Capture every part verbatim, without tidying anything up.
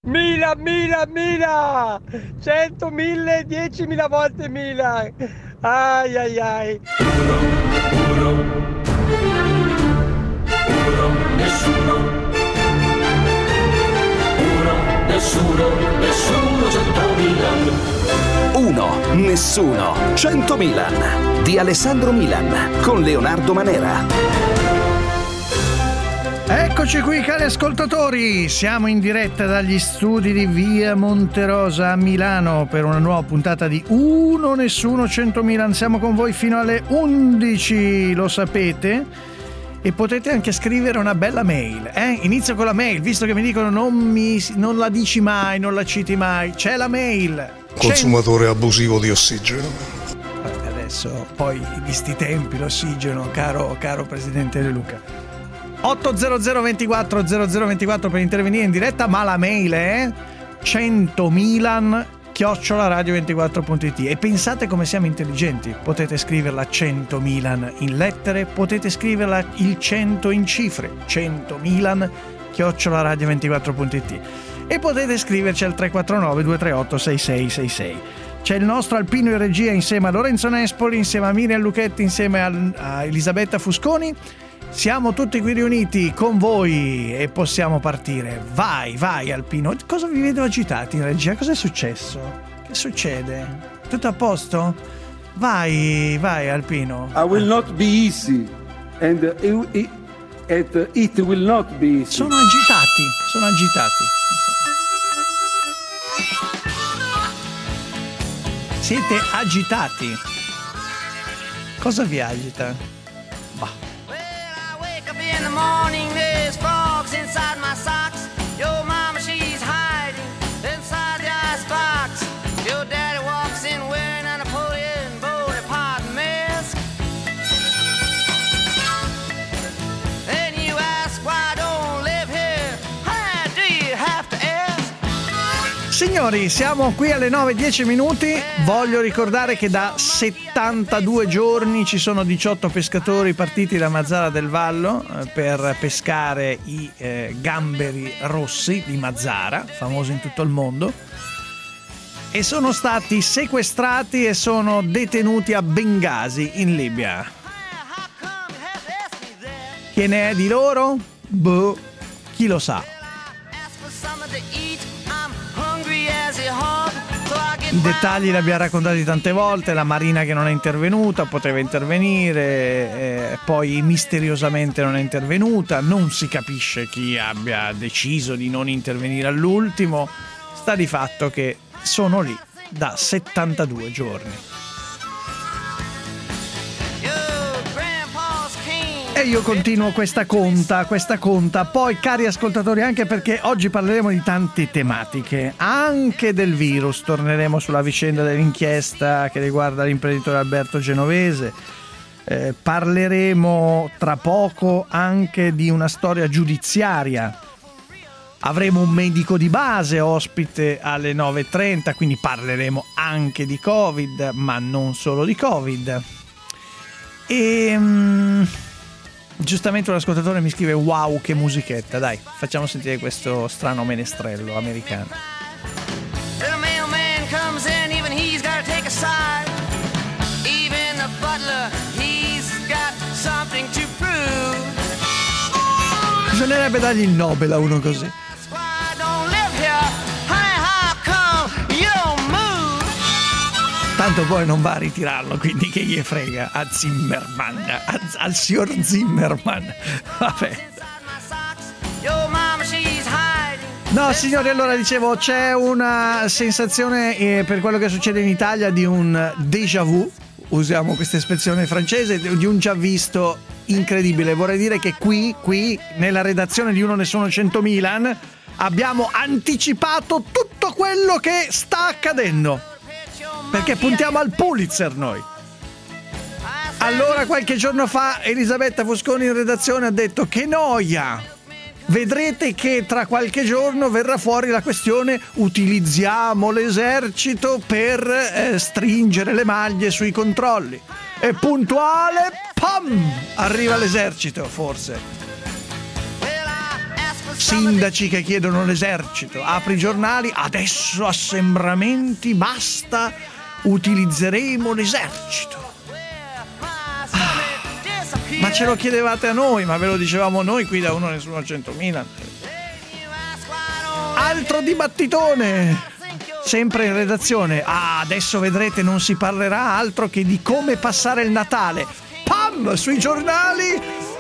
Milan, Milan, Milan! Cento, mille, diecimila volte Milan! Ai ai ai! Uno, uno, uno, nessuno. Uno, nessuno, nessuno, cento Milan. Uno, nessuno, cento Milan. Di Alessandro Milan, con Leonardo Manera. Eccoci qui cari ascoltatori, siamo in diretta dagli studi di Via Monterosa a Milano per una nuova puntata di Uno Nessuno cento Milan. Siamo con voi fino alle undici, lo sapete, e potete anche scrivere una bella mail. Eh? Inizio con la mail, visto che mi dicono non, mi, non la dici mai, non la citi mai, c'è la mail. Consumatore Cent... abusivo di ossigeno. Adesso, poi di sti tempi l'ossigeno, caro, caro Presidente De Luca. ottocento ventiquattro zero zero ventiquattro per intervenire in diretta, ma la mail è cento milan chiocciola radio ventiquattro punto it. E pensate come siamo intelligenti, potete scriverla cento Milan in lettere, potete scriverla il cento in cifre, cento milan chiocciola radio ventiquattro punto it, e potete scriverci al tre quattro nove due tre otto sei sei sei sei. C'è il nostro Alpino in regia insieme a Lorenzo Nespoli, insieme a Miriam Lucchetti, insieme a, a Elisabetta Fusconi. Siamo tutti qui riuniti con voi e possiamo partire. Vai, vai Alpino. Cosa vi vedo agitati in regia? Cosa è successo? Che succede? Tutto a posto? Vai, vai Alpino. I will not be easy and it, it, it, it will not be easy. Sono agitati, sono agitati. Siete agitati. Cosa vi agita? Bah. In the morning there's frogs inside my socks. Your mama she's hiding inside the icebox. Your daddy walks in wearing a Napoleon Bonaparte mask. And you ask why I don't live here. How do you have to ask? Signori, siamo qui alle nove e dieci minuti. Voglio ricordare che da settantadue giorni ci sono diciotto pescatori partiti da Mazara del Vallo eh, per pescare i eh, gamberi rossi di Mazara, famosi in tutto il mondo, e sono stati sequestrati e sono detenuti a Bengasi in Libia. Chi ne è di loro? Boh, chi lo sa. I dettagli li abbiamo raccontati tante volte, la Marina che non è intervenuta, poteva intervenire, eh, poi misteriosamente non è intervenuta, non si capisce chi abbia deciso di non intervenire all'ultimo, sta di fatto che sono lì da settantadue giorni. E io continuo questa conta, questa conta. Poi, cari ascoltatori, anche perché oggi parleremo di tante tematiche, anche del virus, torneremo sulla vicenda dell'inchiesta che riguarda l'imprenditore Alberto Genovese, eh, parleremo tra poco anche di una storia giudiziaria, avremo un medico di base ospite alle nove e trenta, quindi parleremo anche di Covid, ma non solo di Covid. E... Um... giustamente un ascoltatore mi scrive: wow, che musichetta. Dai, facciamo sentire questo strano menestrello americano. The mailman comes in, even he's got to take a side. Even the butler, he's got something to prove. Bisognerebbe dargli il Nobel a uno così. Tanto poi non va a ritirarlo, quindi che gli frega a Zimmerman, a, al signor Zimmerman. Vabbè. No, signori, allora dicevo, c'è una sensazione eh, per quello che succede in Italia di un déjà vu, usiamo questa espressione francese, di un già visto incredibile. Vorrei dire che qui, qui, nella redazione di Uno Nessuno cento Milan, abbiamo anticipato tutto quello che sta accadendo. Perché puntiamo al Pulitzer noi. Allora qualche giorno fa Elisabetta Fusconi in redazione ha detto: che noia, vedrete che tra qualche giorno verrà fuori la questione utilizziamo l'esercito per eh, stringere le maglie sui controlli. E puntuale, pam, arriva l'esercito forse. sindaci che chiedono l'esercito, apri i giornali, adesso assembramenti, basta, utilizzeremo l'esercito. Ma ce lo chiedevate a noi, ma ve lo dicevamo noi qui da Uno Nessuno centomila. Altro dibattitone, sempre in redazione. Ah, adesso vedrete, non si parlerà altro che di come passare il Natale. Pam! Sui giornali,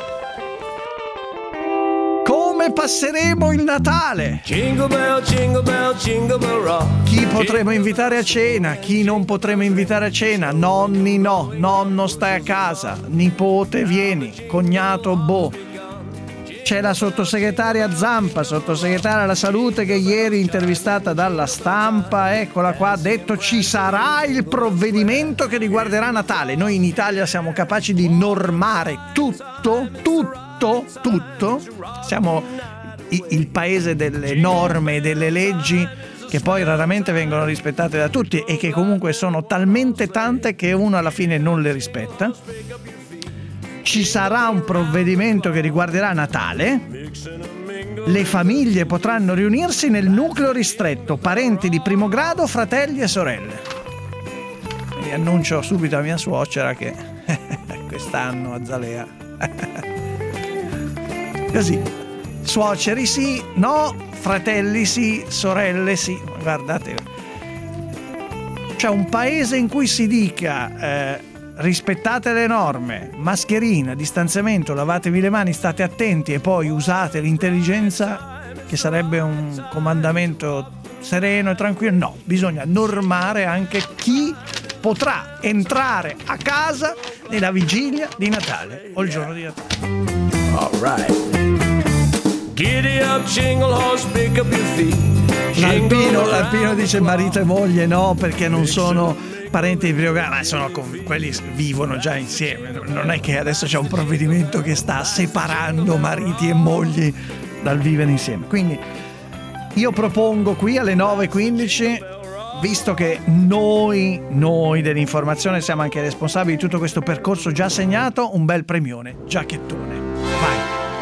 come passeremo il Natale. Jingle bell, jingle bell, jingle bell rock. Chi potremo invitare a cena, chi non potremo invitare a cena. Nonni no, nonno stai a casa, nipote vieni, cognato boh. C'è la sottosegretaria Zampa, sottosegretaria alla salute, che ieri intervistata dalla Stampa, eccola qua, ha detto ci sarà il provvedimento che riguarderà Natale. Noi in Italia siamo capaci di normare tutto, tutto, tutto. Siamo il paese delle norme e delle leggi che poi raramente vengono rispettate da tutti e che comunque sono talmente tante che uno alla fine non le rispetta. Ci sarà un provvedimento che riguarderà Natale. Le famiglie potranno riunirsi nel nucleo ristretto, parenti di primo grado, fratelli e sorelle. E annuncio subito a mia suocera che quest'anno a Zalea così, suoceri sì, no, fratelli sì, sorelle sì. Guardate, c'è un paese in cui si dica eh, rispettate le norme, mascherina, distanziamento, lavatevi le mani, state attenti e poi usate l'intelligenza, che sarebbe un comandamento sereno e tranquillo. No, bisogna normare anche chi potrà entrare a casa nella vigilia di Natale o il giorno di Natale. All right. Giddy up, jingle horse, pick up your feet. L'alpino, l'alpino dice marito e moglie no, perché non sono parenti di primo grado, ma sono con, quelli vivono già insieme. Non è che adesso c'è un provvedimento che sta separando mariti e mogli dal vivere insieme. Quindi io propongo qui alle nove e quindici, visto che noi, noi dell'informazione siamo anche responsabili di tutto questo percorso già segnato, un bel premione, giacchettone. Vai.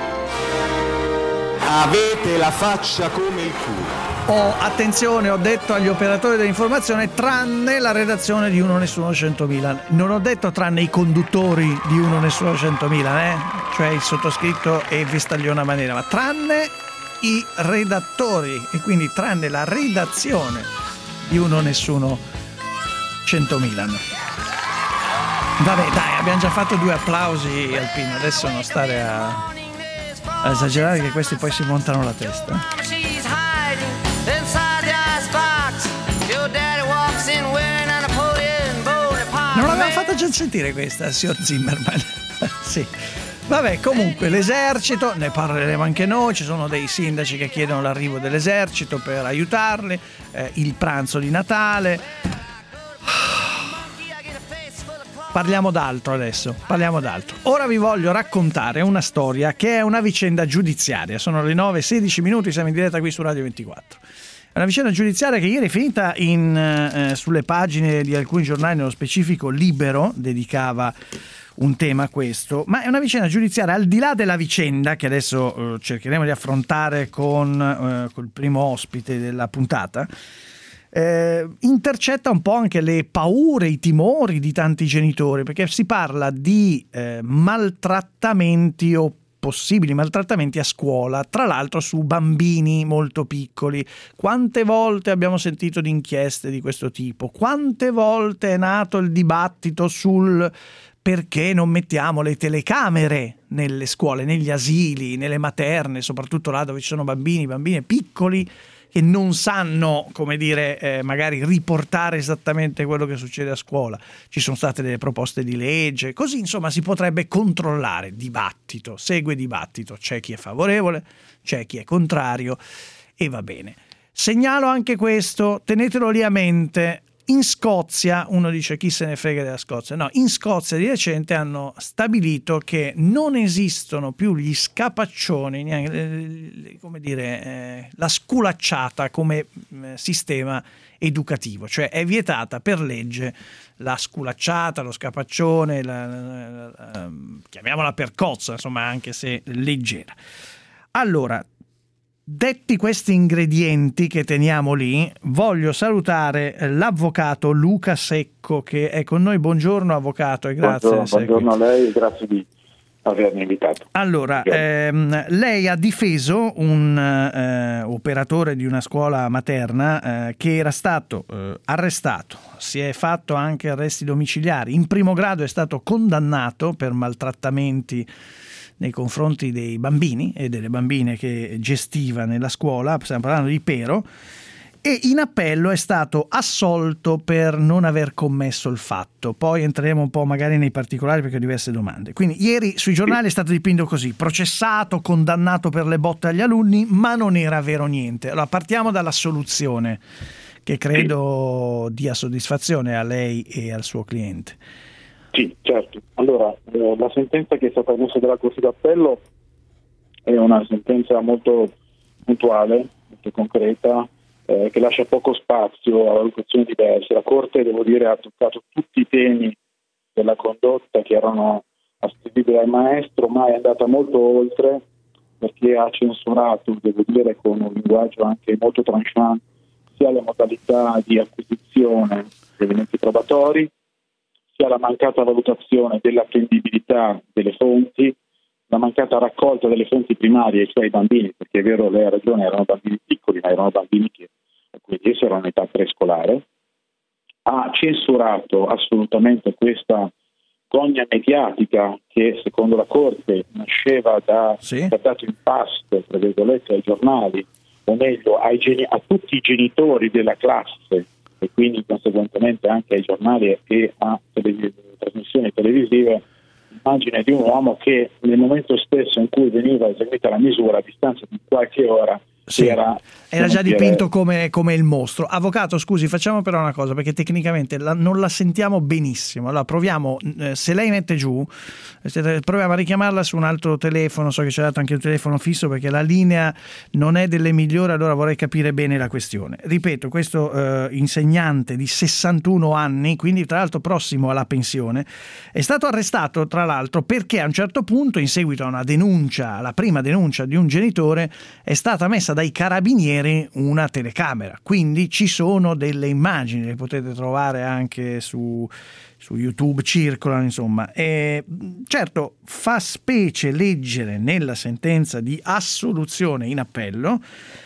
Avete la faccia come il culo. Oh, attenzione, ho detto agli operatori dell'informazione tranne la redazione di Uno Nessuno centomila. Non ho detto tranne i conduttori di Uno Nessuno centomila, eh? Cioè il sottoscritto e Vestagliona Manera, ma tranne i redattori e quindi tranne la redazione di Uno Nessuno centomila. Vabbè, dai, abbiamo già fatto due applausi, Alpino, adesso non stare a, a esagerare che questi poi si montano la testa. Non l'abbiamo fatta già sentire questa, signor Zimmerman? Sì. Vabbè, comunque l'esercito, ne parleremo anche noi, ci sono dei sindaci che chiedono l'arrivo dell'esercito per aiutarli, eh, il pranzo di Natale. Parliamo d'altro adesso, parliamo d'altro. Ora vi voglio raccontare una storia che è una vicenda giudiziaria. Sono le nove e sedici minuti, siamo in diretta qui su Radio ventiquattro. È una vicenda giudiziaria che ieri è finita in, eh, sulle pagine di alcuni giornali, nello specifico Libero dedicava un tema a questo, ma è una vicenda giudiziaria al di là della vicenda che adesso eh, cercheremo di affrontare con eh, col primo ospite della puntata. Eh, intercetta un po' anche le paure, i timori di tanti genitori, perché si parla di eh, maltrattamenti o possibili maltrattamenti a scuola, tra l'altro su bambini molto piccoli. Quante volte abbiamo sentito di inchieste di questo tipo? Quante volte è nato il dibattito sul perché non mettiamo le telecamere nelle scuole, negli asili, nelle materne, soprattutto là dove ci sono bambini, bambine piccoli che non sanno, come dire, eh, magari riportare esattamente quello che succede a scuola. Ci sono state delle proposte di legge, così insomma si potrebbe controllare. Dibattito, segue dibattito, c'è chi è favorevole, c'è chi è contrario e va bene. Segnalo anche questo, tenetelo lì a mente. In Scozia, uno dice chi se ne frega della Scozia, no, in Scozia di recente hanno stabilito che non esistono più gli scapaccioni, neanche, come dire, eh, la sculacciata come eh, sistema educativo, cioè è vietata per legge la sculacciata, lo scapaccione, la, la, la, la, chiamiamola percozza, insomma, anche se leggera. Allora, Detti questi ingredienti che teniamo lì, voglio salutare l'avvocato Luca Secco che è con noi. Buongiorno avvocato e grazie. Buongiorno, buongiorno a lei e grazie di avermi invitato. Allora, ehm, lei ha difeso un eh, operatore di una scuola materna eh, che era stato eh, arrestato, si è fatto anche arresti domiciliari, in primo grado è stato condannato per maltrattamenti nei confronti dei bambini e delle bambine che gestiva nella scuola, stiamo parlando di Pero, e in appello è stato assolto per non aver commesso il fatto. Poi entreremo un po' magari nei particolari perché ho diverse domande. Quindi ieri sui giornali è stato dipinto così: processato, condannato per le botte agli alunni, ma non era vero niente. Allora partiamo dalla soluzione che credo dia soddisfazione a lei e al suo cliente. Sì, certo. Allora, eh, la sentenza che è stata emessa dalla Corte d'Appello è una sentenza molto puntuale, molto concreta, eh, che lascia poco spazio a valutazioni diverse. La Corte, devo dire, ha toccato tutti i temi della condotta che erano ascrivibili al maestro, ma è andata molto oltre, perché ha censurato, devo dire, con un linguaggio anche molto tranchant, sia le modalità di acquisizione degli elementi probatori, sia la mancata valutazione dell'attendibilità delle fonti, la mancata raccolta delle fonti primarie, cioè i bambini, perché è vero, lei ha ragione, erano bambini piccoli, ma erano bambini che quindi erano in età prescolare. Ha censurato assolutamente questa gogna mediatica che, secondo la Corte, nasceva da sì. è dato in pasto, tra virgolette, ai giornali, o meglio ai geni- a tutti i genitori della classe, e quindi conseguentemente anche ai giornali e a tele- trasmissioni televisive, l'immagine di un uomo che nel momento stesso in cui veniva eseguita la misura, a distanza di qualche ora, sì, era, era già dire... dipinto come, come il mostro. Avvocato, scusi, facciamo però una cosa, perché tecnicamente la, non la sentiamo benissimo. Allora proviamo, eh, se lei mette giù, eh, proviamo a richiamarla su un altro telefono. So che ci ha dato anche un telefono fisso perché la linea non è delle migliori, allora vorrei capire bene la questione. Ripeto, questo eh, insegnante di sessantuno anni, quindi tra l'altro prossimo alla pensione, è stato arrestato tra l'altro perché a un certo punto, in seguito a una denuncia, la prima denuncia di un genitore, è stata messa dai carabinieri una telecamera, quindi ci sono delle immagini, le potete trovare anche su, su YouTube, circolano insomma. E certo fa specie leggere nella sentenza di assoluzione in appello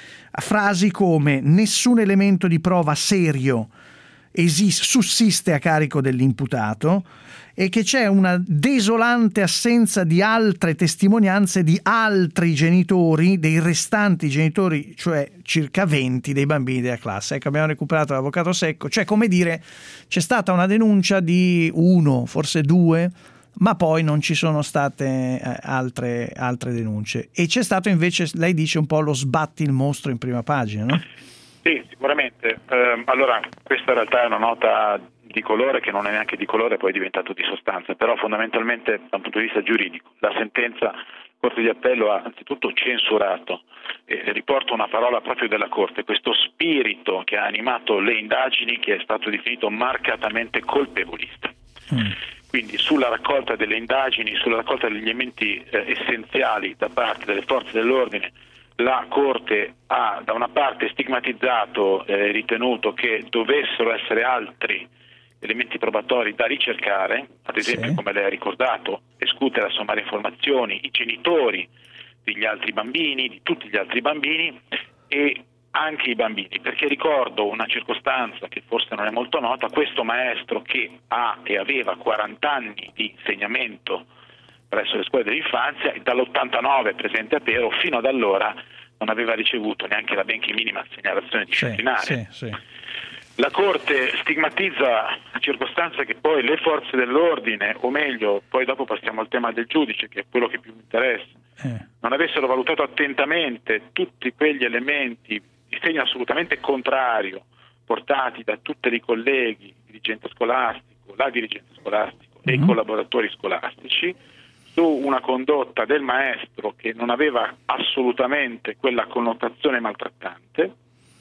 frasi come: nessun elemento di prova serio esiste, sussiste a carico dell'imputato, e che c'è una desolante assenza di altre testimonianze di altri genitori, dei restanti genitori, cioè circa venti dei bambini della classe. Ecco, abbiamo recuperato l'avvocato Secco, cioè come dire, c'è stata una denuncia di uno, forse due, ma poi non ci sono state eh, altre, altre denunce. E c'è stato invece, lei dice, un po' lo sbatti il mostro in prima pagina, no? Sì, sicuramente. Eh, allora, questa in realtà è una nota di colore che non è neanche di colore, poi è diventato di sostanza, però fondamentalmente da un punto di vista giuridico la sentenza Corte di Appello ha anzitutto censurato, e riporto una parola proprio della Corte, questo spirito che ha animato le indagini, che è stato definito marcatamente colpevolista. Mm. Quindi sulla raccolta delle indagini, sulla raccolta degli elementi eh, essenziali da parte delle forze dell'ordine, la Corte ha da una parte stigmatizzato e eh, ritenuto che dovessero essere altri elementi probatori da ricercare, ad esempio, sì, come lei ha ricordato, escutere a sommare informazioni i genitori degli altri bambini, di tutti gli altri bambini e anche i bambini, perché ricordo una circostanza che forse non è molto nota: questo maestro che ha e aveva quaranta anni di insegnamento presso le scuole dell'infanzia e dall'ottantanove presente a Pero, fino ad allora non aveva ricevuto neanche la benché minima segnalazione disciplinare. Sì, sì, sì. La Corte stigmatizza la circostanza che poi le forze dell'ordine, o meglio, poi dopo passiamo al tema del giudice, che è quello che più mi interessa, eh. non avessero valutato attentamente tutti quegli elementi di segno assolutamente contrario portati da tutti i colleghi, il dirigente scolastico, la dirigente scolastico mm-hmm. e i collaboratori scolastici, su una condotta del maestro che non aveva assolutamente quella connotazione maltrattante.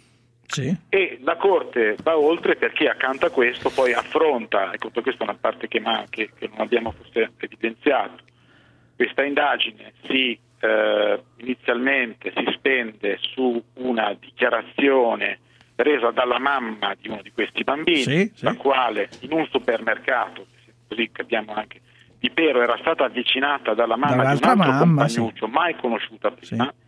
Sì. E la Corte va oltre perché accanto a questo poi affronta, ecco, questa è una parte che manca, che non abbiamo forse evidenziato, questa indagine si eh, inizialmente si spende su una dichiarazione resa dalla mamma di uno di questi bambini, sì, sì. la quale in un supermercato, così capiamo anche, di Pero era stata avvicinata dalla mamma Dall'altra di un altro mamma, compagnuccio sì. mai conosciuta prima, Sì.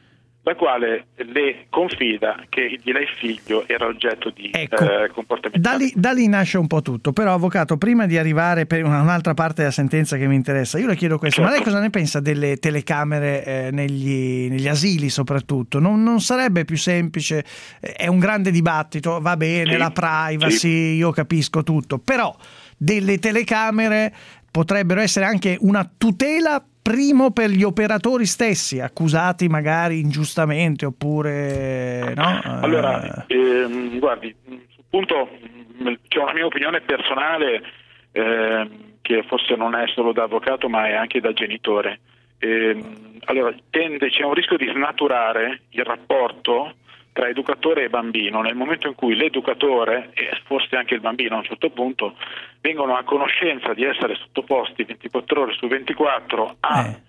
la quale le confida che di lei figlio era oggetto di Ecco, eh, comportamenti. Da lì, da lì nasce un po' tutto. Però, avvocato, prima di arrivare per una- un'altra parte della sentenza che mi interessa, io le chiedo questo: Certo. ma lei cosa ne pensa delle telecamere eh, negli, negli asili soprattutto? Non, non sarebbe più semplice? Eh, è un grande dibattito, va bene, Sì, la privacy, sì. io capisco tutto, però delle telecamere potrebbero essere anche una tutela, primo per gli operatori stessi, accusati magari ingiustamente, oppure no? Allora, ehm, guardi, sul punto mh, c'è una mia opinione personale ehm, che forse non è solo da avvocato ma è anche da genitore. Ehm, allora, tende, c'è un rischio di snaturare il rapporto tra educatore e bambino nel momento in cui l'educatore e forse anche il bambino a un certo punto vengono a conoscenza di essere sottoposti ventiquattro ore su ventiquattro a Eh.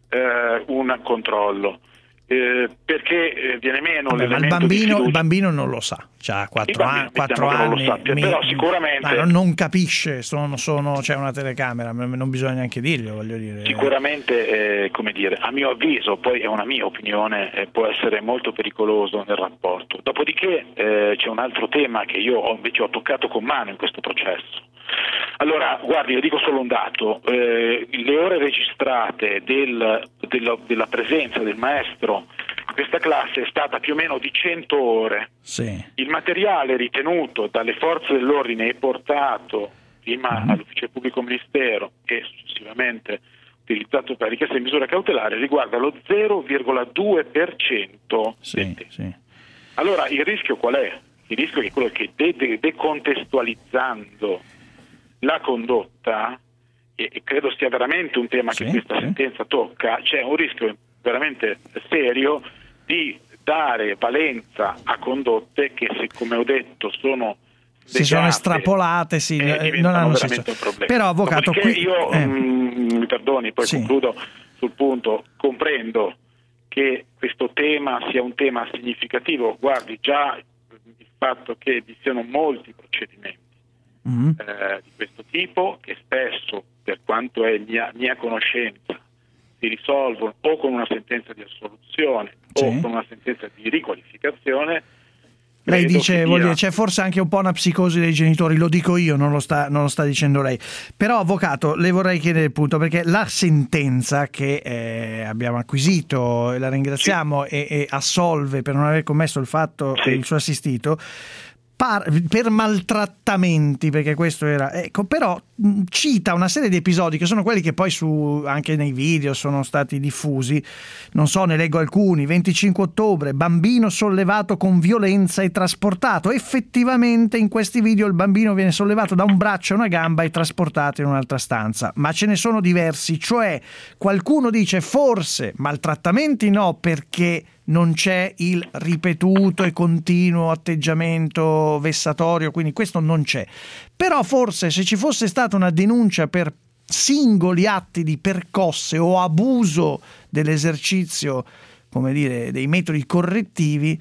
eh, un controllo. Eh, perché eh, viene meno Vabbè, ma il l'elemento di bambino, fiducia. il bambino non lo sa, c'ha quattro bambino, anni, quattro mettiamo che non anni, lo sappia, però sicuramente- ma non, non capisce, sono, sono, c'è una telecamera, non bisogna neanche dirglielo, voglio dire. Sicuramente, eh, come dire, a mio avviso, poi è una mia opinione, eh, può essere molto pericoloso nel rapporto. Dopodiché eh, c'è un altro tema che io ho, invece ho toccato con mano in questo processo. Allora, guardi, le dico solo un dato, eh, le ore registrate del, della, della presenza del maestro in questa classe è stata più o meno di cento ore. Sì. Il materiale ritenuto dalle forze dell'ordine e portato prima Mm. all'ufficio del pubblico ministero e successivamente utilizzato per richiesta di misura cautelare riguarda lo zero virgola due per cento. Sì, sì. Allora il rischio qual è? Il rischio è quello che de- de- decontestualizzando la condotta, e, e credo sia veramente un tema Sì, che questa sì. sentenza tocca, c'è un rischio veramente serio di dare valenza a condotte che, se, come ho detto, sono Si sono legate estrapolate, sì, e eh, diventano non hanno veramente senso. un problema. Però, avvocato, Dopodiché qui io eh, mh, mi perdoni, poi Sì. concludo sul punto, comprendo che questo tema sia un tema significativo. Guardi, già il fatto che vi siano molti procedimenti mm, eh, di questo tipo, che spesso, per quanto è mia, mia conoscenza, si risolvono o con una sentenza di assoluzione Sì. o con una sentenza di riqualificazione. lei credo dice, che vuol dia- dire, c'è forse anche un po' una psicosi dei genitori, lo dico io, non lo sta, non lo sta dicendo lei. Però, avvocato, le vorrei chiedere il punto, perché la sentenza che eh, abbiamo acquisito, e la ringraziamo, e, e assolve per non aver commesso il fatto Sì. il suo assistito, par- per maltrattamenti, perché questo era, ecco, però mh, cita una serie di episodi che sono quelli che poi su anche nei video sono stati diffusi. Non so, ne leggo alcuni. Venticinque ottobre, bambino sollevato con violenza e trasportato. Effettivamente in questi video il bambino viene sollevato da un braccio e una gamba e trasportato in un'altra stanza, ma ce ne sono diversi, cioè qualcuno dice forse maltrattamenti no, perché non c'è il ripetuto e continuo atteggiamento vessatorio, quindi questo non c'è. Però forse se ci fosse stata una denuncia per singoli atti di percosse o abuso dell'esercizio, come dire, dei metodi correttivi,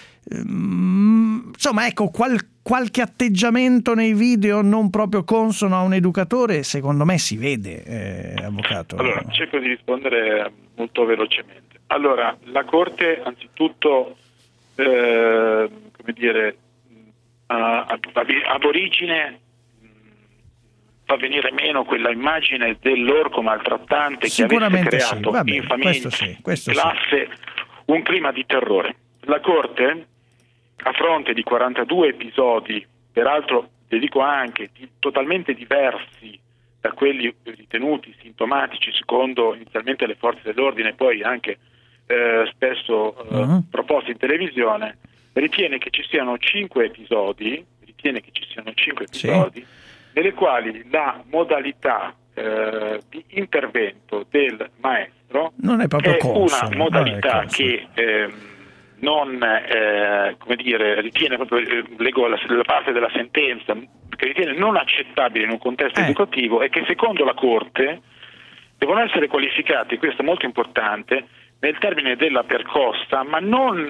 ehm, insomma, ecco, qual- qualche atteggiamento nei video non proprio consono a un educatore, secondo me si vede, eh, avvocato. Allora, cerco di rispondere molto velocemente. Allora, la Corte anzitutto, eh, come dire, a- a- ab origine mh, fa venire meno quella immagine dell'orco maltrattante che avesse Sicuramente sì, creato va bene, in famiglia, questo sì, questo in sì. classe, un clima di terrore. La Corte, a fronte di quarantadue episodi, peraltro le dico anche di, totalmente diversi da quelli ritenuti sintomatici secondo inizialmente le forze dell'ordine e poi anche eh, spesso eh, Uh-huh. proposti in televisione, ritiene che ci siano cinque episodi, ritiene che ci siano cinque Sì. episodi nelle quali la modalità eh, di intervento del maestro Non è proprio è consono, una non è modalità consono. che ehm, non eh, come dire, ritiene proprio, eh, leggo la, la parte della sentenza, che ritiene non accettabile in un contesto Eh. educativo e che secondo la Corte devono essere qualificati, questo è molto importante, nel termine della percossa, ma non,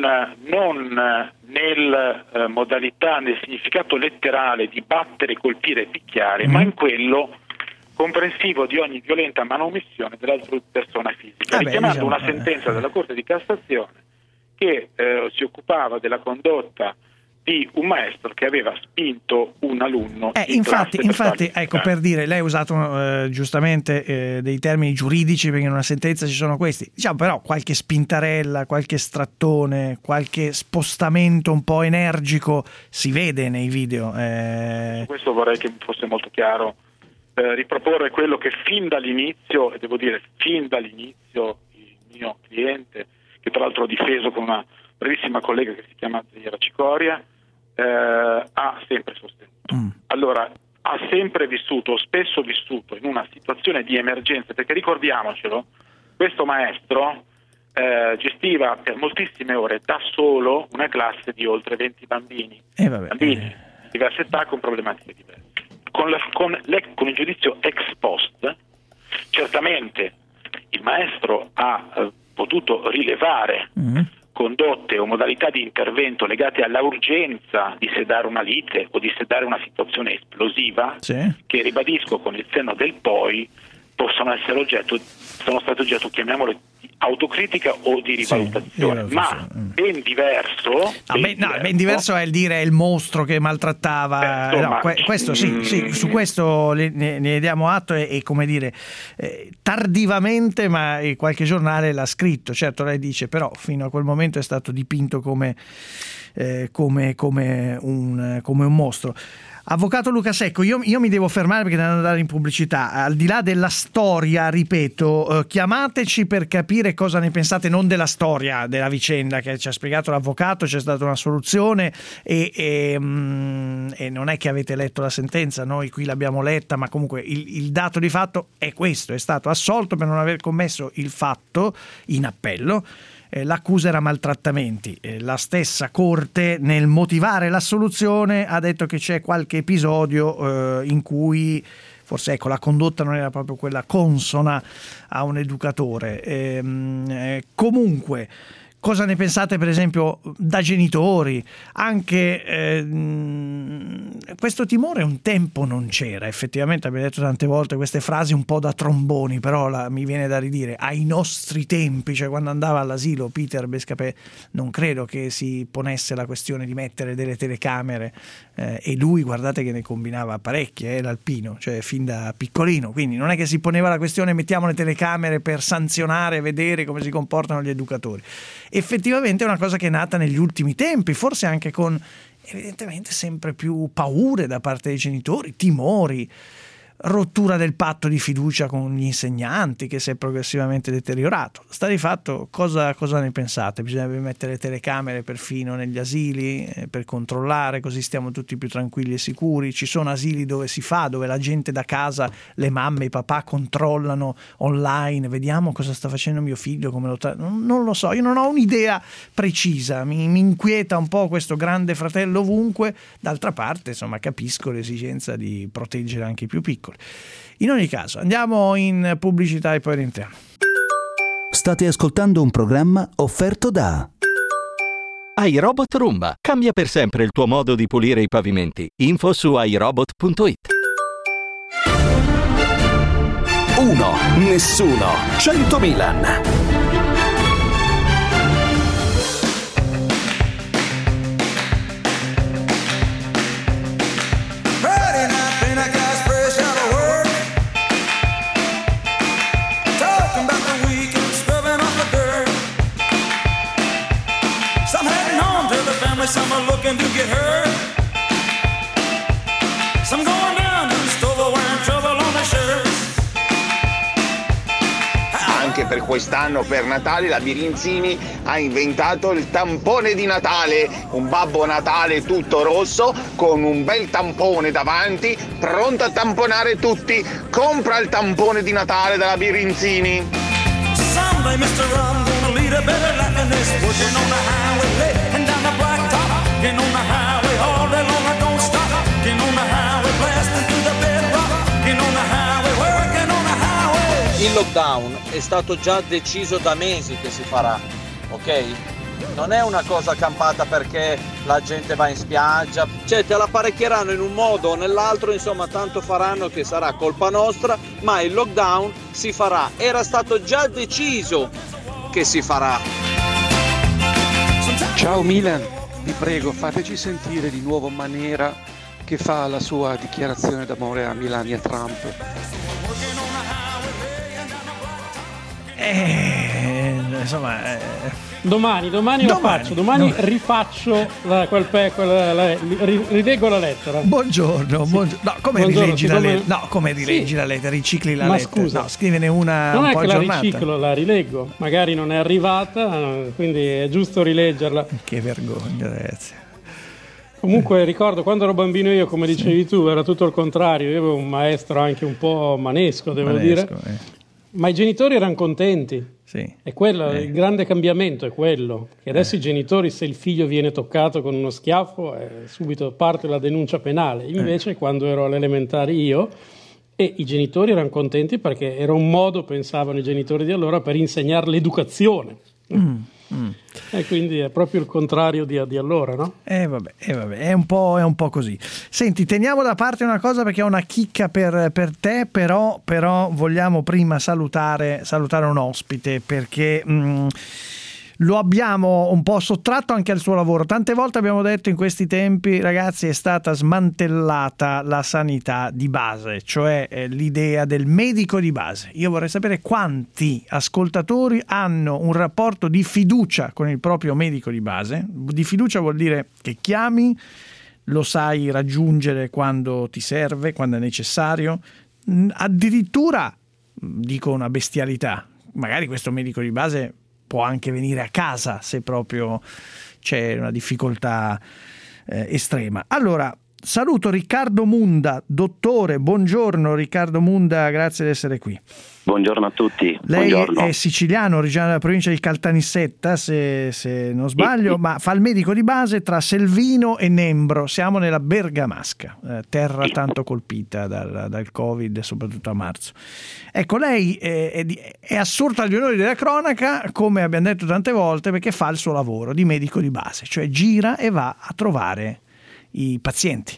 non nel eh, modalità, nel significato letterale di battere, colpire e picchiare, mm. ma in quello comprensivo di ogni violenta manomissione dell'altra persona fisica, ah richiamando beh, diciamo, una sentenza eh. della Corte di Cassazione che eh, si occupava della condotta di un maestro che aveva spinto un alunno eh, in infatti, per infatti ecco, per dire, lei ha usato eh, giustamente eh, dei termini giuridici, perché in una sentenza ci sono questi, diciamo, però qualche spintarella, qualche strattone, qualche spostamento un po' energico si vede nei video. eh... Su questo vorrei che fosse molto chiaro, eh, riproporre quello che fin dall'inizio, e devo dire fin dall'inizio, il mio cliente, che tra l'altro ho difeso con una brevissima collega che si chiama Zaira Cicoria, Eh, ha sempre sostenuto. Mm. Allora, ha sempre vissuto, o spesso vissuto, in una situazione di emergenza, perché ricordiamocelo, questo maestro eh, gestiva per moltissime ore da solo una classe di oltre venti bambini, eh, vabbè. bambini di diverse età con problematiche diverse. Con, la, con, le, con il giudizio ex post, certamente il maestro ha eh, potuto rilevare mm. condotte o modalità di intervento legate alla urgenza di sedare una lite o di sedare una situazione esplosiva, sì. che ribadisco con il senno del poi possono essere oggetto, sono stati oggetto, chiamiamolo, di autocritica o di rivalutazione, sì, ma ben diverso, no, ben, ben, diverso no, ben diverso è il dire è il mostro che maltrattava, Beh, insomma, no, que- questo sì, mm, sì, su questo ne, ne diamo atto e, e come dire eh, tardivamente, ma qualche giornale l'ha scritto, certo lei dice, però fino a quel momento è stato dipinto come, eh, come, come, un, come un mostro. Avvocato Luca Secco, io, io mi devo fermare perché devo andare in pubblicità. Al di là della storia, ripeto, eh, chiamateci per capire cosa ne pensate, non della storia della vicenda che ci ha spiegato l'avvocato, c'è stata una soluzione e, e, mm, e non è che avete letto la sentenza, noi qui l'abbiamo letta, ma comunque il, il dato di fatto è questo, è stato assolto per non aver commesso il fatto in appello. L'accusa era maltrattamenti. La stessa Corte, nel motivare l'assoluzione, ha detto che c'è qualche episodio eh, in cui forse ecco la condotta non era proprio quella consona a un educatore. Ehm, eh, comunque, cosa ne pensate per esempio da genitori? Anche eh, questo timore un tempo non c'era, effettivamente abbiamo detto tante volte queste frasi un po' da tromboni, però la, mi viene da ridire, ai nostri tempi, cioè quando andava all'asilo Peter Bescapè, non credo che si ponesse la questione di mettere delle telecamere eh, e lui guardate che ne combinava parecchie, eh, l'alpino, cioè fin da piccolino, quindi non è che si poneva la questione mettiamo le telecamere per sanzionare, vedere come si comportano gli educatori. Effettivamente è una cosa che è nata negli ultimi tempi, forse anche con evidentemente sempre più paure da parte dei genitori, timori, rottura del patto di fiducia con gli insegnanti che si è progressivamente deteriorato. Sta di fatto, cosa, cosa ne pensate? Bisognerebbe mettere telecamere perfino negli asili eh, per controllare, così stiamo tutti più tranquilli e sicuri. Ci sono asili dove si fa, dove la gente da casa, le mamme, i papà controllano online, vediamo cosa sta facendo mio figlio, come lo tra... non, non lo so, io non ho un'idea precisa, mi, mi inquieta un po' questo grande fratello ovunque. D'altra parte, insomma, capisco l'esigenza di proteggere anche i più piccoli. In ogni caso, andiamo in pubblicità e poi rientriamo. State ascoltando un programma offerto da iRobot Roomba. Cambia per sempre il tuo modo di pulire i pavimenti. Info su iRobot punto it. Uno, nessuno, cento Milan. Some are looking to get hurt. Some going down to the store wearing trouble on their shirts. Anche per quest'anno, per Natale, la Birinzini ha inventato il tampone di Natale. Un Babbo Natale tutto rosso con un bel tampone davanti, pronto a tamponare tutti. Compra il tampone di Natale dalla Birinzini. Someday mister Rum gonna lead a better life than this. Working on the highway and down the blacktop. Getting on the highway all day long, I don't stop. Getting on the highway, blasting through the bedrock. Getting on the highway, working on the highway. Il lockdown è stato già deciso da mesi che si farà, ok? Non è una cosa campata perché la gente va in spiaggia, cioè te l'apparecchieranno in un modo o nell'altro, insomma tanto faranno che sarà colpa nostra, ma il lockdown si farà, era stato già deciso che si farà. Ciao Milan, vi prego fateci sentire di nuovo Manera che fa la sua dichiarazione d'amore a Melania Trump. Eh, insomma, eh. Domani, domani, domani lo faccio, domani, domani. rifaccio la, quel pe, quella, la, ri, rilego la lettera. Buongiorno, sì. buongiorno. No, come buongiorno, rileggi la come... lettera? No, come rileggi sì. la lettera? Ricicli la Ma lettera? Scusa, no, scrivene una non un è po' che aggiornata. La riciclo, la rileggo. Magari non è arrivata, quindi è giusto rileggerla. Che vergogna, ragazzi. Comunque ricordo quando ero bambino io, come dicevi sì. tu, era tutto il contrario. Io avevo un maestro anche un po' manesco, devo manesco, dire. Eh. Ma i genitori erano contenti. Sì. È quello, eh. il grande cambiamento è quello. Che adesso eh. i genitori, se il figlio viene toccato con uno schiaffo, eh, subito parte la denuncia penale. Invece eh. quando ero alle elementari io, e i genitori erano contenti perché era un modo, pensavano i genitori di allora, per insegnare l'educazione. Mm. Mm. E quindi è proprio il contrario di, di allora, no? Eh vabbè, eh vabbè è, un po', è un po' così. Senti, teniamo da parte una cosa perché ho una chicca per, per te, però, però vogliamo prima salutare, salutare un ospite perché mh, lo abbiamo un po' sottratto anche al suo lavoro. Tante volte abbiamo detto in questi tempi, ragazzi, è stata smantellata la sanità di base, cioè eh, l'idea del medico di base. Io vorrei sapere quanti ascoltatori hanno un rapporto di fiducia con il proprio medico di base. Di fiducia vuol dire che chiami, lo sai raggiungere quando ti serve, quando è necessario. Addirittura, dico una bestialità, magari questo medico di base può anche venire a casa se proprio c'è una difficoltà eh, estrema. Allora, saluto Riccardo Munda, dottore, buongiorno Riccardo Munda, grazie di essere qui. Buongiorno a tutti. Lei Buongiorno. È siciliano, originario della provincia di Caltanissetta, se, se non sbaglio, sì, sì. ma fa il medico di base tra Selvino e Nembro, siamo nella Bergamasca, eh, terra sì. tanto colpita dal, dal Covid, soprattutto a marzo. Ecco, lei è, è, è assurda agli onori della cronaca, come abbiamo detto tante volte, perché fa il suo lavoro di medico di base, cioè gira e va a trovare i pazienti.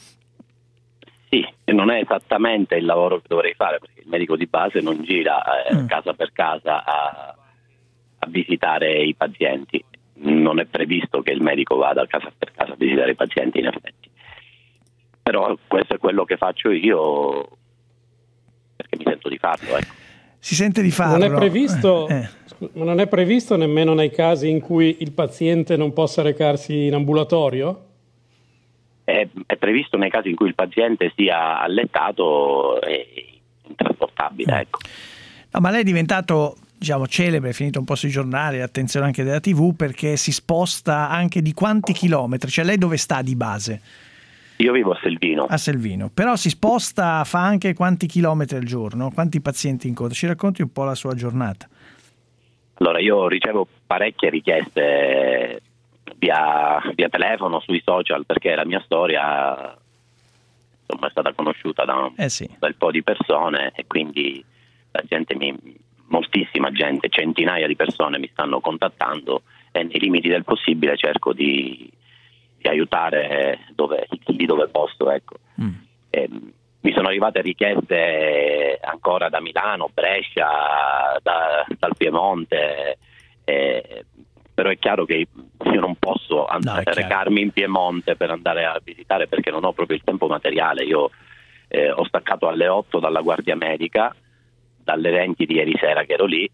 Sì, non è esattamente il lavoro che dovrei fare, perché il medico di base non gira eh, mm. casa per casa a, a visitare i pazienti. Non è previsto che il medico vada casa per casa a visitare i pazienti, in effetti. Però questo è quello che faccio io, perché mi sento di farlo, ecco. Si sente di farlo. Non è previsto, eh. non è previsto nemmeno nei casi in cui il paziente non possa recarsi in ambulatorio? È, è previsto nei casi in cui il paziente sia allettato e intrasportabile, ecco. No, ma lei è diventato, diciamo, celebre, è finito un po' sui giornali, attenzione anche della tivù, perché si sposta anche di quanti chilometri? Cioè lei dove sta di base? Io vivo a Selvino. A Selvino, però si sposta, fa anche quanti chilometri al giorno? Quanti pazienti incontra? Ci racconti un po' la sua giornata? Allora, io ricevo parecchie richieste Via, via telefono, sui social, perché la mia storia insomma è stata conosciuta da un eh sì. bel po' di persone e quindi la gente mi, moltissima gente, centinaia di persone mi stanno contattando e nei limiti del possibile cerco di, di aiutare dove, lì dove posso, ecco. Mm. E, mi sono arrivate richieste ancora da Milano, Brescia, da, dal Piemonte, e, però è chiaro che io non posso andare no, a recarmi in Piemonte per andare a visitare perché non ho proprio il tempo materiale. Io eh, ho staccato alle otto dalla Guardia Medica, dalle venti di ieri sera che ero lì,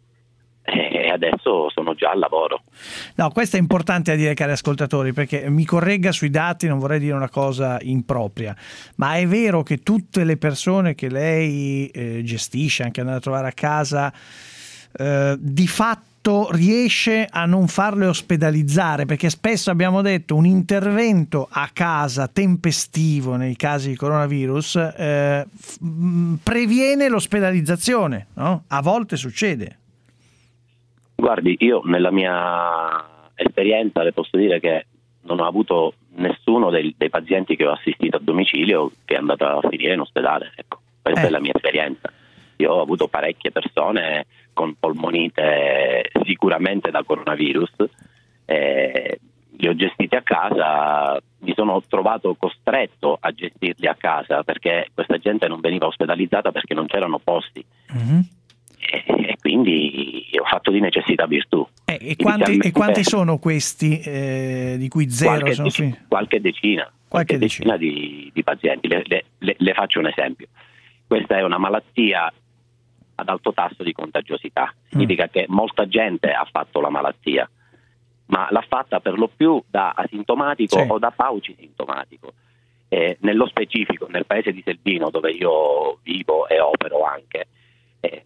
e adesso sono già al lavoro. No, questo è importante a dire, cari ascoltatori, perché mi corregga sui dati, non vorrei dire una cosa impropria, ma è vero che tutte le persone che lei eh, gestisce, anche andare a trovare a casa, eh, di fatto riesce a non farle ospedalizzare, perché spesso abbiamo detto un intervento a casa tempestivo nei casi di coronavirus eh, previene l'ospedalizzazione, no? A volte succede. Guardi, io nella mia esperienza le posso dire che non ho avuto nessuno dei, dei pazienti che ho assistito a domicilio che è andato a finire in ospedale, ecco, questa eh. è la mia esperienza. Io ho avuto parecchie persone con polmonite sicuramente da coronavirus, eh, li ho gestiti a casa, mi sono trovato costretto a gestirli a casa perché questa gente non veniva ospedalizzata perché non c'erano posti. Mm-hmm. E, e quindi ho fatto di necessità virtù. Eh, e, quanti, e quanti sono questi eh, di cui zero qualche, sono dec- qualche decina qualche, qualche decina, decina di, di pazienti. Le, le, le, le faccio un esempio. Questa è una malattia ad alto tasso di contagiosità, significa mm. che molta gente ha fatto la malattia, ma l'ha fatta per lo più da asintomatico sì. o da paucisintomatico. Eh, nello specifico, nel paese di Selvino, dove io vivo e opero anche eh,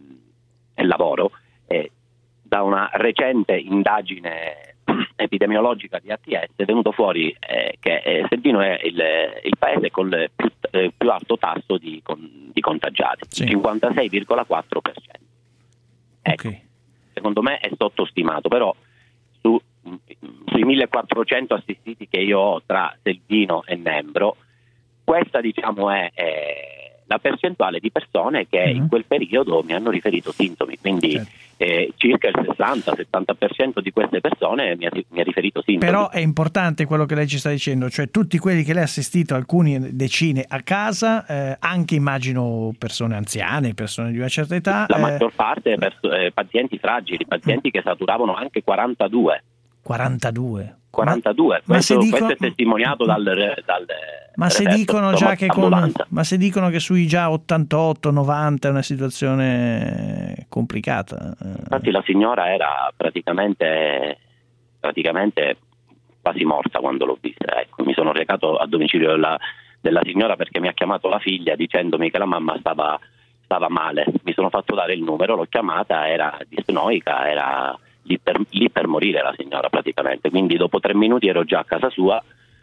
e lavoro, eh, da una recente indagine epidemiologica di A T S è venuto fuori eh, che eh, Selvino è il, il paese con il più, eh, più alto tasso di, con, di contagiati, sì. cinquantasei virgola quattro per cento. Ecco, okay. Secondo me è sottostimato, però su, sui millequattrocento assistiti che io ho tra Selvino e Nembro, questa diciamo è, è la percentuale di persone che mm-hmm. in quel periodo mi hanno riferito sintomi, quindi certo. eh, circa il sessanta settanta per cento di queste persone mi ha, mi ha riferito sintomi. Però è importante quello che lei ci sta dicendo, cioè tutti quelli che lei ha assistito, alcuni decine a casa, eh, anche immagino persone anziane, persone di una certa età. La eh... maggior parte pers- eh, pazienti fragili, pazienti mm. che saturavano anche quarantadue. quarantadue quarantadue, ma, questo, ma se dico... questo è testimoniato dal, dal ma se dicono già che con, ma se dicono che sui già ottantotto novanta è una situazione complicata. Infatti la signora era praticamente praticamente quasi morta quando l'ho vista, ecco, mi sono recato a domicilio della, della signora perché mi ha chiamato la figlia dicendomi che la mamma stava stava male, mi sono fatto dare il numero, l'ho chiamata, era dispnoica, era lì per, lì per morire la signora praticamente, quindi dopo tre minuti ero già a casa sua,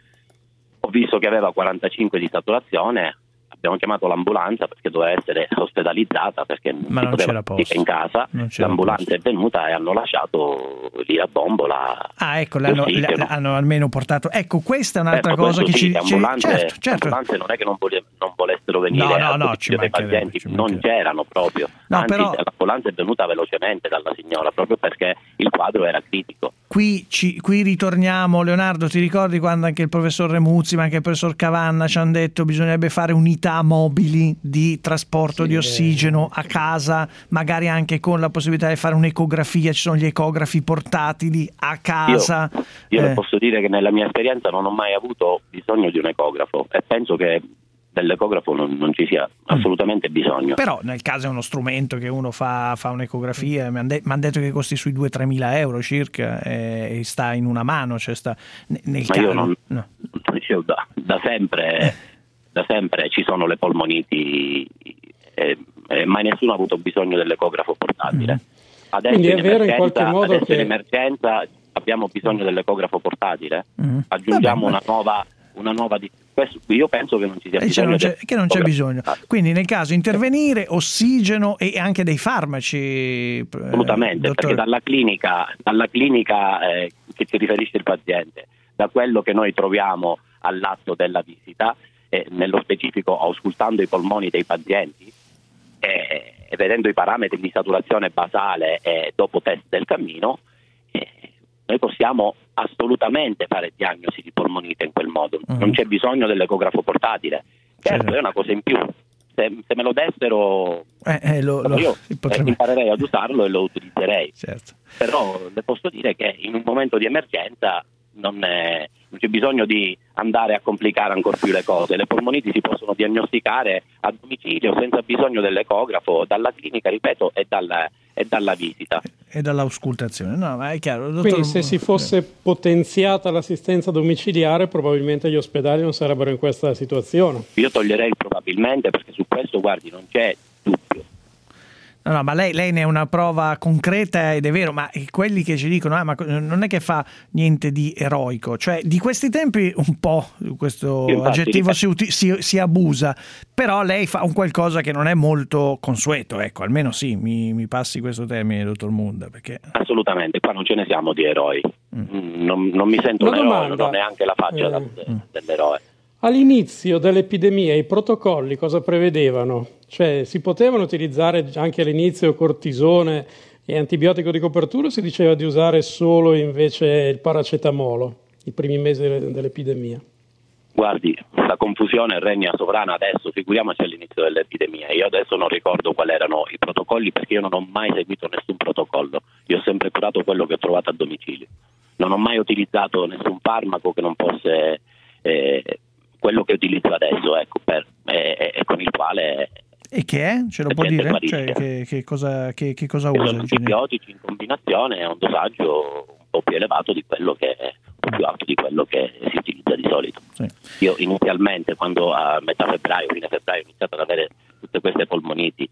ho visto che aveva quarantacinque di saturazione, abbiamo chiamato l'ambulanza perché doveva essere ospedalizzata perché ma non c'era posto in casa, l'ambulanza posto. È venuta e hanno lasciato lì a Bombola. Ah ecco, l'hanno, hanno almeno portato, ecco questa è un'altra certo, cosa che sì, ci, le ambulanze, ci... certo, certo. Le ambulanze non è che non, vole, non volessero venire no, no, a no, ci dei pazienti, ci non c'erano proprio, no, anzi però... l'ambulanza è venuta velocemente dalla signora proprio perché il quadro era critico. Qui, ci, qui ritorniamo, Leonardo, ti ricordi quando anche il professor Remuzzi ma anche il professor Cavanna ci hanno detto che bisognerebbe fare unità mobili di trasporto sì, di ossigeno a casa, magari anche con la possibilità di fare un'ecografia, ci sono gli ecografi portatili a casa. Io, io eh. le posso dire che nella mia esperienza non ho mai avuto bisogno di un ecografo e penso che dell'ecografo non, non ci sia assolutamente bisogno. Però nel caso è uno strumento che uno fa, fa un'ecografia, mi hanno de- detto che costi sui due tre mila euro circa e, e sta in una mano, cioè sta nel Ma caso. Io, non, no. io da, da sempre eh. da sempre ci sono le polmoniti eh, eh, mai nessuno ha avuto bisogno dell'ecografo portatile. Mm. Adesso Quindi in è vero in qualche modo adesso che in emergenza abbiamo bisogno dell'ecografo portatile. Mm. Aggiungiamo Vabbè, una nuova una nuova di questo, io penso che non ci sia eh, bisogno non c'è, che non c'è bisogno, quindi nel caso intervenire, ossigeno e anche dei farmaci assolutamente, eh, perché dalla clinica dalla clinica eh, che ci riferisce il paziente, da quello che noi troviamo all'atto della visita, eh, nello specifico auscultando i polmoni dei pazienti eh, e vedendo i parametri di saturazione basale e dopo test del cammino, eh, noi possiamo assolutamente fare diagnosi di polmonite in quel modo. Uh-huh. Non c'è bisogno dell'ecografo portatile. Certo, certo. È una cosa in più. Se, se me lo dessero eh, eh, lo, lo, io potrebbe... eh, imparerei ad usarlo e lo utilizzerei. Certo. Però le posso dire che in un momento di emergenza non, è, non c'è bisogno di andare a complicare ancora più le cose. Le polmoniti si possono diagnosticare a domicilio senza bisogno dell'ecografo, dalla clinica, ripeto, e dalla, e dalla visita. E dall'auscultazione. No, ma è chiaro. Dottor... Quindi se si fosse potenziata l'assistenza domiciliare, probabilmente gli ospedali non sarebbero in questa situazione. Io toglierei il probabilmente, perché su questo, guardi, non c'è dubbio. No, no, ma lei, lei ne è una prova concreta ed è vero, ma quelli che ci dicono ah, ma non è che fa niente di eroico, cioè di questi tempi un po' questo infatti, aggettivo si, uti- si, si abusa, però lei fa un qualcosa che non è molto consueto, ecco, almeno sì, mi, mi passi questo termine, dottor Munda, perché... Assolutamente, qua non ce ne siamo di eroi, mm. non, non mi sento una un eroe, domanda. Non ho neanche la faccia eh. da, dell'eroe. All'inizio dell'epidemia i protocolli cosa prevedevano? Cioè si potevano utilizzare anche all'inizio cortisone e antibiotico di copertura, o si diceva di usare solo invece il paracetamolo i primi mesi dell'epidemia? Guardi, la confusione regna sovrana adesso, figuriamoci all'inizio dell'epidemia. Io adesso non ricordo quali erano i protocolli, perché io non ho mai seguito nessun protocollo. Io ho sempre curato quello che ho trovato a domicilio. Non ho mai utilizzato nessun farmaco che non fosse eh, quello che utilizzo adesso, ecco, per, eh, eh, con il quale... E che è? Ce lo può dire? Cioè, che, che cosa, che, che cosa usa? Sono antibiotici in combinazione a un dosaggio un po' più elevato di quello che è, un po' più alto di quello che si utilizza di solito. Sì. Io inizialmente, quando a metà febbraio, fine febbraio, ho iniziato ad avere tutte queste polmoniti,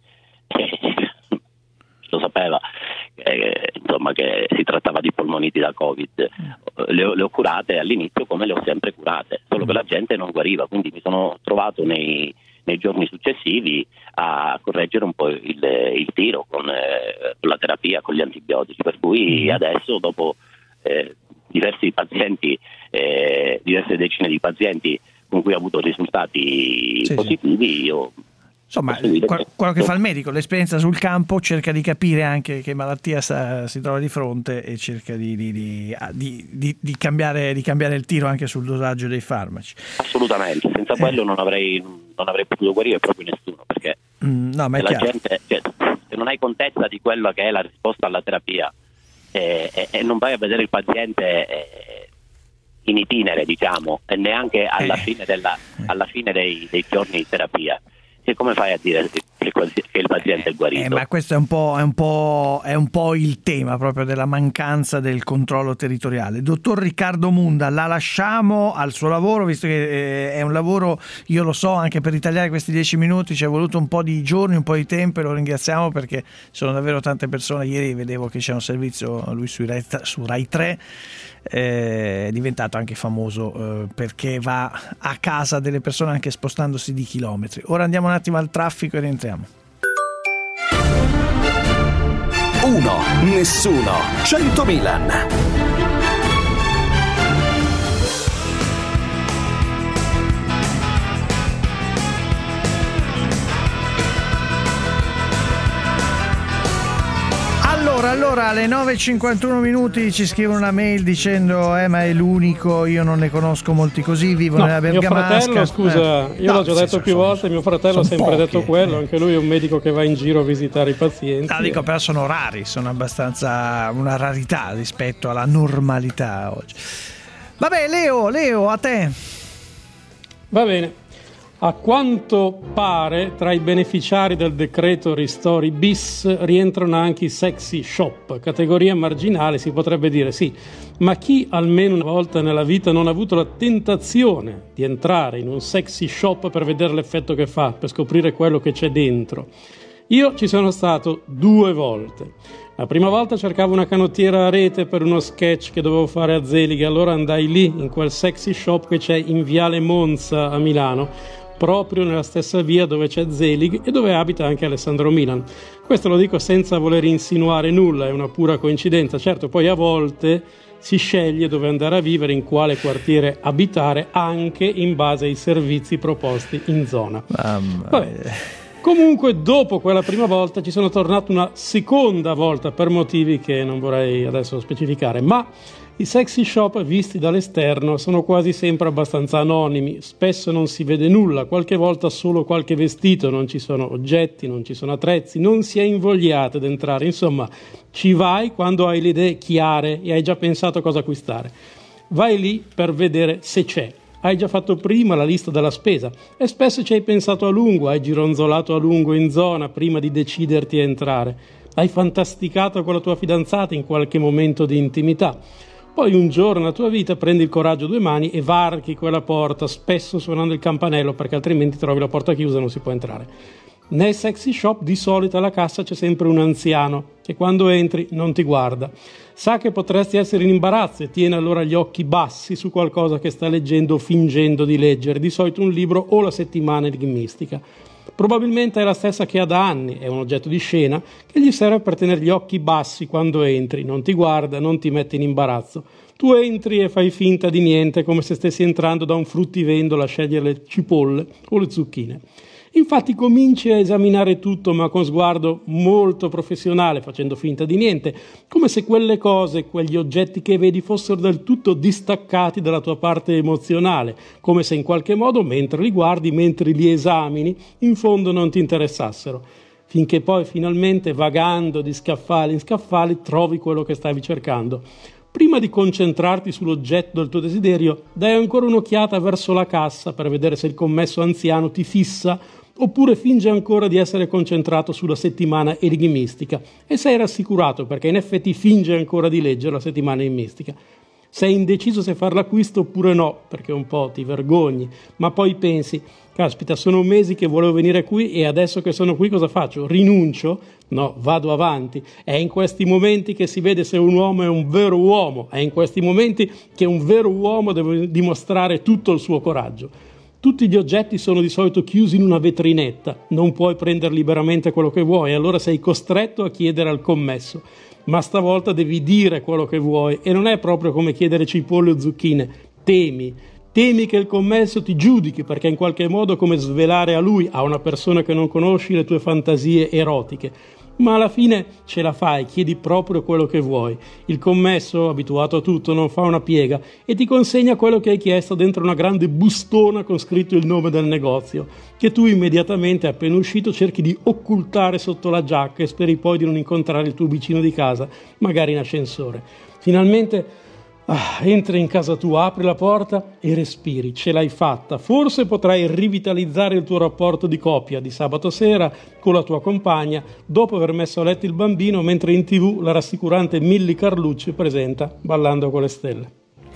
eh, lo sapeva, eh, insomma, che si trattava di polmoniti da Covid, le ho, le ho curate all'inizio come le ho sempre curate, solo che la gente non guariva, quindi mi sono trovato nei, nei giorni successivi a correggere un po' il, il tiro con, eh, con la terapia, con gli antibiotici, per cui adesso dopo eh, diversi pazienti, eh, diverse decine di pazienti con cui ho avuto risultati sì, positivi, sì. io insomma, quel, quello che fa il medico, l'esperienza sul campo, cerca di capire anche che malattia sta, si trova di fronte e cerca di, di, di, di, di, di, cambiare, di cambiare il tiro anche sul dosaggio dei farmaci. Assolutamente, senza eh. quello non avrei, non avrei potuto guarire proprio nessuno, perché mm, no, ma è la chiaro. gente, cioè, se non hai contezza di quella che è la risposta alla terapia e, e, e non vai a vedere il paziente eh, in itinere, diciamo, e neanche alla eh. fine, della, alla fine dei, dei giorni di terapia, e come fai a dire che il paziente è guarito? Eh, ma questo è un po', è un po', è un po' il tema proprio della mancanza del controllo territoriale. Dottor Riccardo Munda, la lasciamo al suo lavoro, visto che eh, è un lavoro, io lo so, anche per ritagliare questi dieci minuti ci è voluto un po' di giorni, un po' di tempo, e lo ringraziamo perché sono davvero tante persone. Ieri vedevo che c'è un servizio, lui su Rai, su Rai tre, è diventato anche famoso eh, perché va a casa delle persone anche spostandosi di chilometri. Ora andiamo un attimo al traffico e rientriamo. Uno, nessuno, cento Milan. Allora, allora alle nove e cinquantuno minuti ci scrivono una mail dicendo eh ma è l'unico, io non ne conosco molti così, vivo no, nella Bergamasca. Mio fratello, scusa, eh. io no, l'ho già sì, detto sono, più volte, mio fratello ha sempre pochi, detto quello, eh. anche lui è un medico che va in giro a visitare i pazienti. No, dico, però sono rari, sono abbastanza una rarità rispetto alla normalità oggi. Vabbè, Leo, Leo, a te. Va bene. A quanto pare, tra i beneficiari del decreto Ristori bis rientrano anche i sexy shop, categoria marginale, si potrebbe dire, sì, ma chi almeno una volta nella vita non ha avuto la tentazione di entrare in un sexy shop per vedere l'effetto che fa, per scoprire quello che c'è dentro? Io ci sono stato due volte. La prima volta cercavo una canottiera a rete per uno sketch che dovevo fare a Zelig, allora andai lì, in quel sexy shop che c'è in Viale Monza a Milano, proprio nella stessa via dove c'è Zelig e dove abita anche Alessandro Milan. Questo lo dico senza voler insinuare nulla, è una pura coincidenza. Certo, poi a volte si sceglie dove andare a vivere, in quale quartiere abitare, anche in base ai servizi proposti in zona. Vabbè. Comunque, dopo quella prima volta ci sono tornato una seconda volta per motivi che non vorrei adesso specificare, ma i sexy shop visti dall'esterno sono quasi sempre abbastanza anonimi, spesso non si vede nulla, qualche volta solo qualche vestito, non ci sono oggetti, non ci sono attrezzi, non si è invogliati ad entrare, insomma ci vai quando hai le idee chiare e hai già pensato cosa acquistare. Vai lì per vedere se c'è. Hai già fatto prima la lista della spesa e spesso ci hai pensato a lungo, hai gironzolato a lungo in zona prima di deciderti a entrare. Hai fantasticato con la tua fidanzata in qualche momento di intimità. Poi un giorno nella tua vita prendi il coraggio a due mani e varchi quella porta, spesso suonando il campanello perché altrimenti trovi la porta chiusa e non si può entrare. Nei sexy shop di solito alla cassa c'è sempre un anziano che quando entri non ti guarda. Sa che potresti essere in imbarazzo e tiene allora gli occhi bassi su qualcosa che sta leggendo o fingendo di leggere, di solito un libro o la settimana enigmistica. Probabilmente è la stessa che ha da anni, è un oggetto di scena che gli serve per tenere gli occhi bassi quando entri, non ti guarda, non ti mette in imbarazzo. Tu entri e fai finta di niente, come se stessi entrando da un fruttivendolo a scegliere le cipolle o le zucchine. Infatti cominci a esaminare tutto, ma con sguardo molto professionale, facendo finta di niente, come se quelle cose, quegli oggetti che vedi fossero del tutto distaccati dalla tua parte emozionale, come se in qualche modo, mentre li guardi, mentre li esamini, in fondo non ti interessassero. Finché poi finalmente, vagando di scaffali in scaffali, trovi quello che stavi cercando. Prima di concentrarti sull'oggetto del tuo desiderio, dai ancora un'occhiata verso la cassa per vedere se il commesso anziano ti fissa oppure finge ancora di essere concentrato sulla settimana enigmistica e sei rassicurato perché in effetti finge ancora di leggere la settimana enigmistica. Sei indeciso se fare l'acquisto oppure no, perché un po' ti vergogni, ma poi pensi: caspita, sono mesi che volevo venire qui e adesso che sono qui cosa faccio? Rinuncio? No, vado avanti. È in questi momenti che si vede se un uomo è un vero uomo, è in questi momenti che un vero uomo deve dimostrare tutto il suo coraggio. Tutti gli oggetti sono di solito chiusi in una vetrinetta, non puoi prendere liberamente quello che vuoi, allora sei costretto a chiedere al commesso. Ma stavolta devi dire quello che vuoi e non è proprio come chiedere cipolle o zucchine, temi. Temi che il commesso ti giudichi perché in qualche modo è come svelare a lui, a una persona che non conosci, le tue fantasie erotiche. Ma alla fine ce la fai, chiedi proprio quello che vuoi. Il commesso, abituato a tutto, non fa una piega e ti consegna quello che hai chiesto dentro una grande bustona con scritto il nome del negozio, che tu immediatamente, appena uscito, cerchi di occultare sotto la giacca e speri poi di non incontrare il tuo vicino di casa, magari in ascensore. Finalmente Ah, entri in casa tua, apri la porta e respiri, ce l'hai fatta. Forse potrai rivitalizzare il tuo rapporto di coppia di sabato sera con la tua compagna dopo aver messo a letto il bambino mentre in tv la rassicurante Milly Carlucci presenta Ballando con le stelle.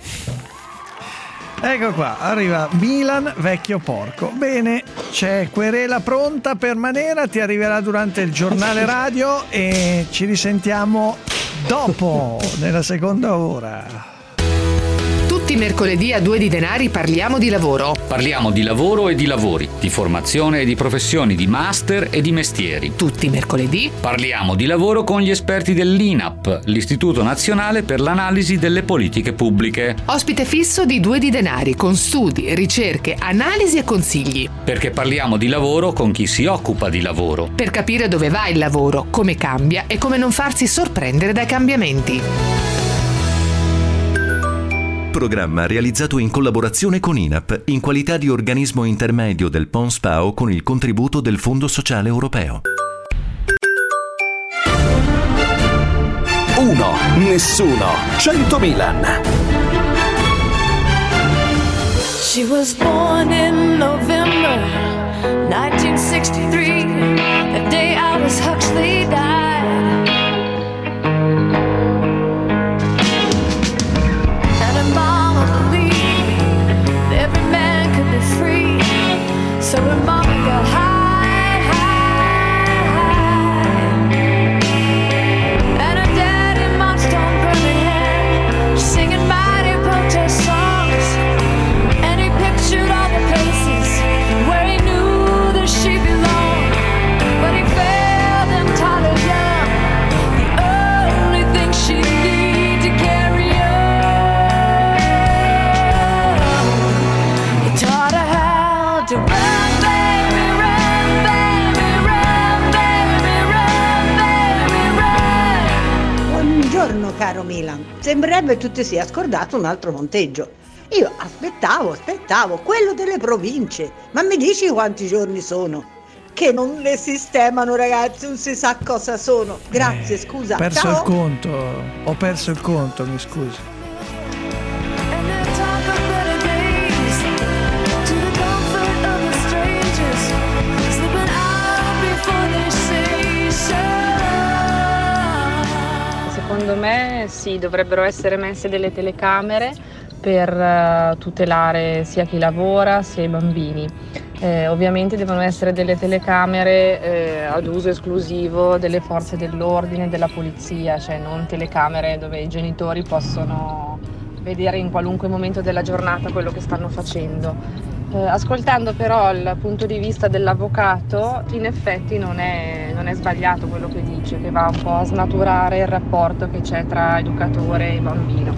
Ecco qua, arriva Milan Vecchio Porco. Bene, c'è querela pronta per Manera, ti arriverà durante il giornale radio e ci risentiamo dopo, nella seconda ora. Tutti i mercoledì a Due di Denari parliamo di lavoro. Parliamo di lavoro e di lavori, di formazione e di professioni, di master e di mestieri. Tutti i mercoledì parliamo di lavoro con gli esperti dell'I N A P, l'Istituto Nazionale per l'Analisi delle Politiche Pubbliche. Ospite fisso di Due di Denari con studi, ricerche, analisi e consigli. Perché parliamo di lavoro con chi si occupa di lavoro. Per capire dove va il lavoro, come cambia e come non farsi sorprendere dai cambiamenti. Programma realizzato in collaborazione con I N A P in qualità di organismo intermedio del P O N S P A O con il contributo del Fondo Sociale Europeo. Uno, nessuno, cento Milan. She was born in November nineteen sixty-three, the day Aldous Huxley died. So her mama got high, high, high, and her daddy marched on Birmingham, singing mighty protest songs, and he pictured all the places where he knew that she belonged, but he failed and taught her young the only thing she needed to carry on. He taught her how to run. Buongiorno caro Milan, sembrerebbe tu ti sia scordato un altro conteggio. Io aspettavo, aspettavo, quello delle province, ma mi dici quanti giorni sono? Che non le sistemano ragazzi, non si sa cosa sono. Grazie, eh, scusa. Ho perso Ciao. il conto, ho perso il conto, mi scusi. Secondo me sì, dovrebbero essere messe delle telecamere per uh, tutelare sia chi lavora sia i bambini. Eh, ovviamente devono essere delle telecamere eh, ad uso esclusivo delle forze dell'ordine, della polizia, cioè non telecamere dove i genitori possono vedere in qualunque momento della giornata quello che stanno facendo. Eh, ascoltando però il punto di vista dell'avvocato, in effetti non è, non è sbagliato quello che dice, che va un po' a snaturare il rapporto che c'è tra educatore e bambino.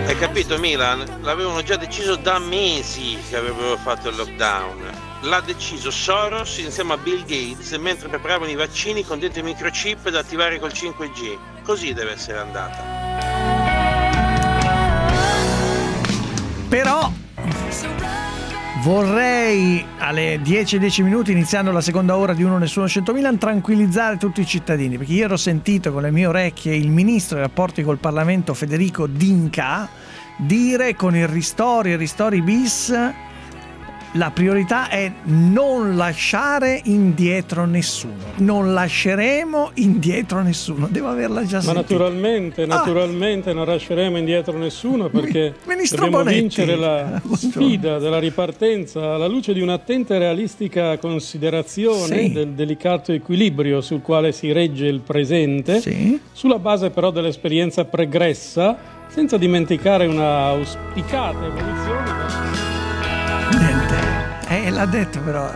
Hai capito Milan? L'avevano già deciso da mesi che avrebbero fatto il lockdown. L'ha deciso Soros insieme a Bill Gates mentre preparavano i vaccini con dentro i microchip da attivare col cinque G. Così deve essere andata. Però vorrei alle dieci e dieci minuti, iniziando la seconda ora di Uno Nessuno centomila, tranquillizzare tutti i cittadini, perché io ero sentito con le mie orecchie il ministro dei rapporti col Parlamento Federico D'Inca dire con il ristori e ristori bis la priorità è non lasciare indietro nessuno. Non lasceremo indietro nessuno. Devo averla già sentita. Ma naturalmente, naturalmente ah. non lasceremo indietro nessuno, perché Ministro dobbiamo Bonetti. vincere la sfida della ripartenza alla luce di un'attenta e realistica considerazione sì. del delicato equilibrio sul quale si regge il presente, sì. sulla base però dell'esperienza pregressa, senza dimenticare una auspicata evoluzione. Niente, eh, l'ha detto però.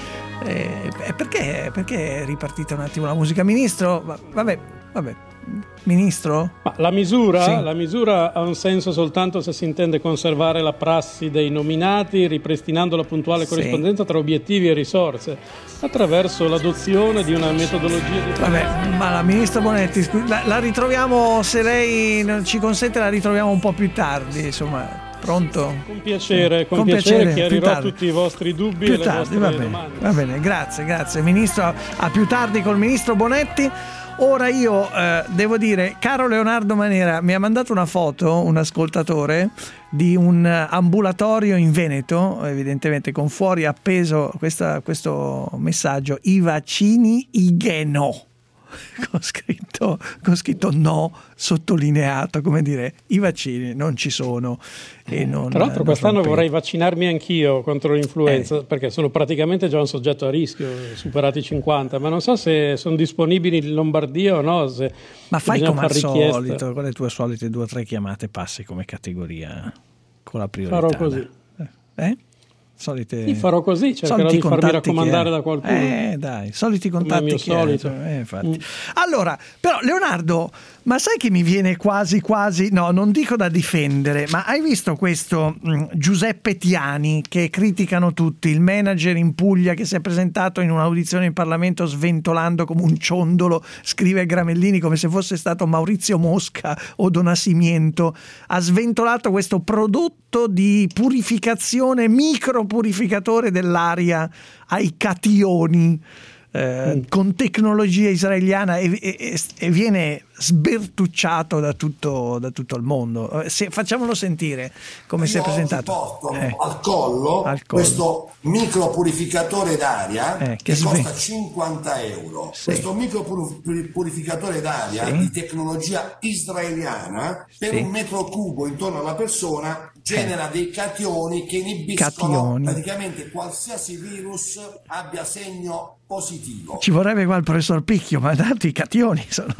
Eh, perché, perché è ripartita un attimo la musica? Ministro, vabbè, vabbè. Ministro? Ma la misura, sì. la misura ha un senso soltanto se si intende conservare la prassi dei nominati, ripristinando la puntuale corrispondenza sì. tra obiettivi e risorse, attraverso l'adozione di una metodologia di... Vabbè, ma la ministra Bonetti, la, la ritroviamo, se lei non ci consente, la ritroviamo un po' più tardi, insomma. Pronto? Con piacere, con, con piacere, piacere chiarirò tutti i vostri dubbi più e le tardi, vostre va bene, domande. Va bene, grazie, grazie. Ministro, a, a più tardi col ministro Bonetti. Ora io eh, devo dire, caro Leonardo Manera, mi ha mandato una foto, un ascoltatore, di un ambulatorio in Veneto, evidentemente con fuori appeso questa, questo messaggio: i vaccini Igeno. Con scritto, con scritto no, sottolineato, come dire, i vaccini non ci sono. E non, Tra l'altro quest'anno rompere. vorrei vaccinarmi anch'io contro l'influenza, eh. perché sono praticamente già un soggetto a rischio, superati i cinquanta, ma non so se sono disponibili in Lombardia o no. Se ma fai come al richiesta. solito, con le tue solite due o tre chiamate passi come categoria con la priorità. Farò così. Eh? Solite... Sì, farò così, cercherò di farmi raccomandare da qualcuno. Eh dai, soliti contatti mio che solito. Eh, infatti. Mm. Allora, però Leonardo, ma sai che mi viene quasi quasi, no, non dico da difendere, ma hai visto questo mh, Giuseppe Tiani che criticano tutti, il manager in Puglia che si è presentato in un'audizione in Parlamento sventolando come un ciondolo, scrive Gramellini, come se fosse stato Maurizio Mosca o Donasimiento, ha sventolato questo prodotto di purificazione, micropurificatore dell'aria ai cationi, eh, mm. con tecnologia israeliana e, e, e viene sbertucciato da tutto, da tutto il mondo. Se, facciamolo sentire come Io si è presentato. Porto eh. al, collo al collo questo micropurificatore d'aria eh, che, che costa cinquanta euro. Sì. Questo micropurificatore d'aria sì. di tecnologia israeliana per sì. un metro cubo intorno alla persona genera eh. dei cationi che inibiscono cationi. praticamente qualsiasi virus abbia segno positivo. Ci vorrebbe qua il professor Picchio, ma tanto i cationi sono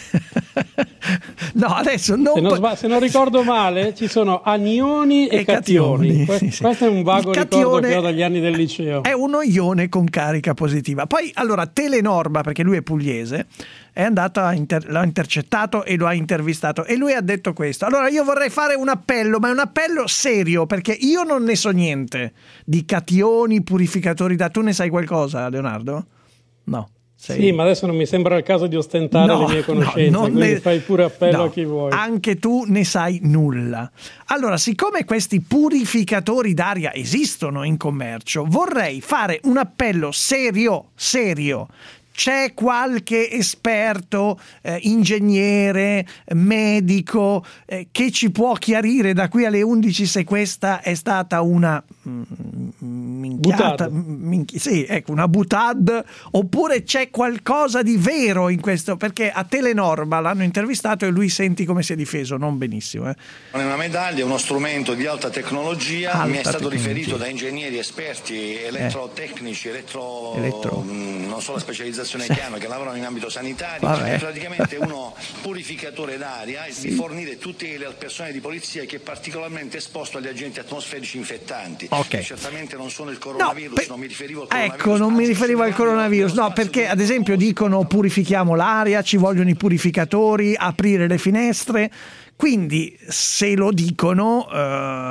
no, adesso non se non, po- se non ricordo male ci sono anioni e, e cationi, cationi. Que- sì, sì. Questo è un vago ricordo che ho dagli anni del liceo. È uno ione con carica positiva. Poi allora Telenorba, perché lui è pugliese, è andato a inter- l'ha intercettato e lo ha intervistato e lui ha detto questo: allora io vorrei fare un appello, ma è un appello serio, perché io non ne so niente di cationi, purificatori da... Tu ne sai qualcosa, Leonardo? No. Sei... Sì, ma adesso non mi sembra il caso di ostentare no, le mie conoscenze, no, quindi ne... fai pure appello no, a chi vuoi. Anche tu ne sai nulla. Allora, siccome questi purificatori d'aria esistono in commercio, vorrei fare un appello serio, serio. C'è qualche esperto, eh, ingegnere, medico eh, che ci può chiarire da qui alle undici se questa è stata una mm, minchiata, minchi, sì, ecco, una butad, oppure c'è qualcosa di vero in questo? Perché a Telenorba l'hanno intervistato e lui, senti come si è difeso, non benissimo. Eh. Non è una medaglia, è uno strumento di alta tecnologia, alta mi è stato tecnologia. riferito da ingegneri esperti elettrotecnici, elettro, Elettro. mh, non so la specializzazione Sì. che hanno, che lavorano in ambito sanitario. Vabbè. È praticamente uno purificatore d'aria Sì. di fornire tutele al personale di polizia che è particolarmente esposto agli agenti atmosferici infettanti. Okay. Certamente non sono il coronavirus, non mi riferivo al coronavirus. Ecco, non mi riferivo al coronavirus, no, perché ad esempio dicono purifichiamo l'aria, ci vogliono i purificatori, aprire le finestre, quindi se lo dicono, eh,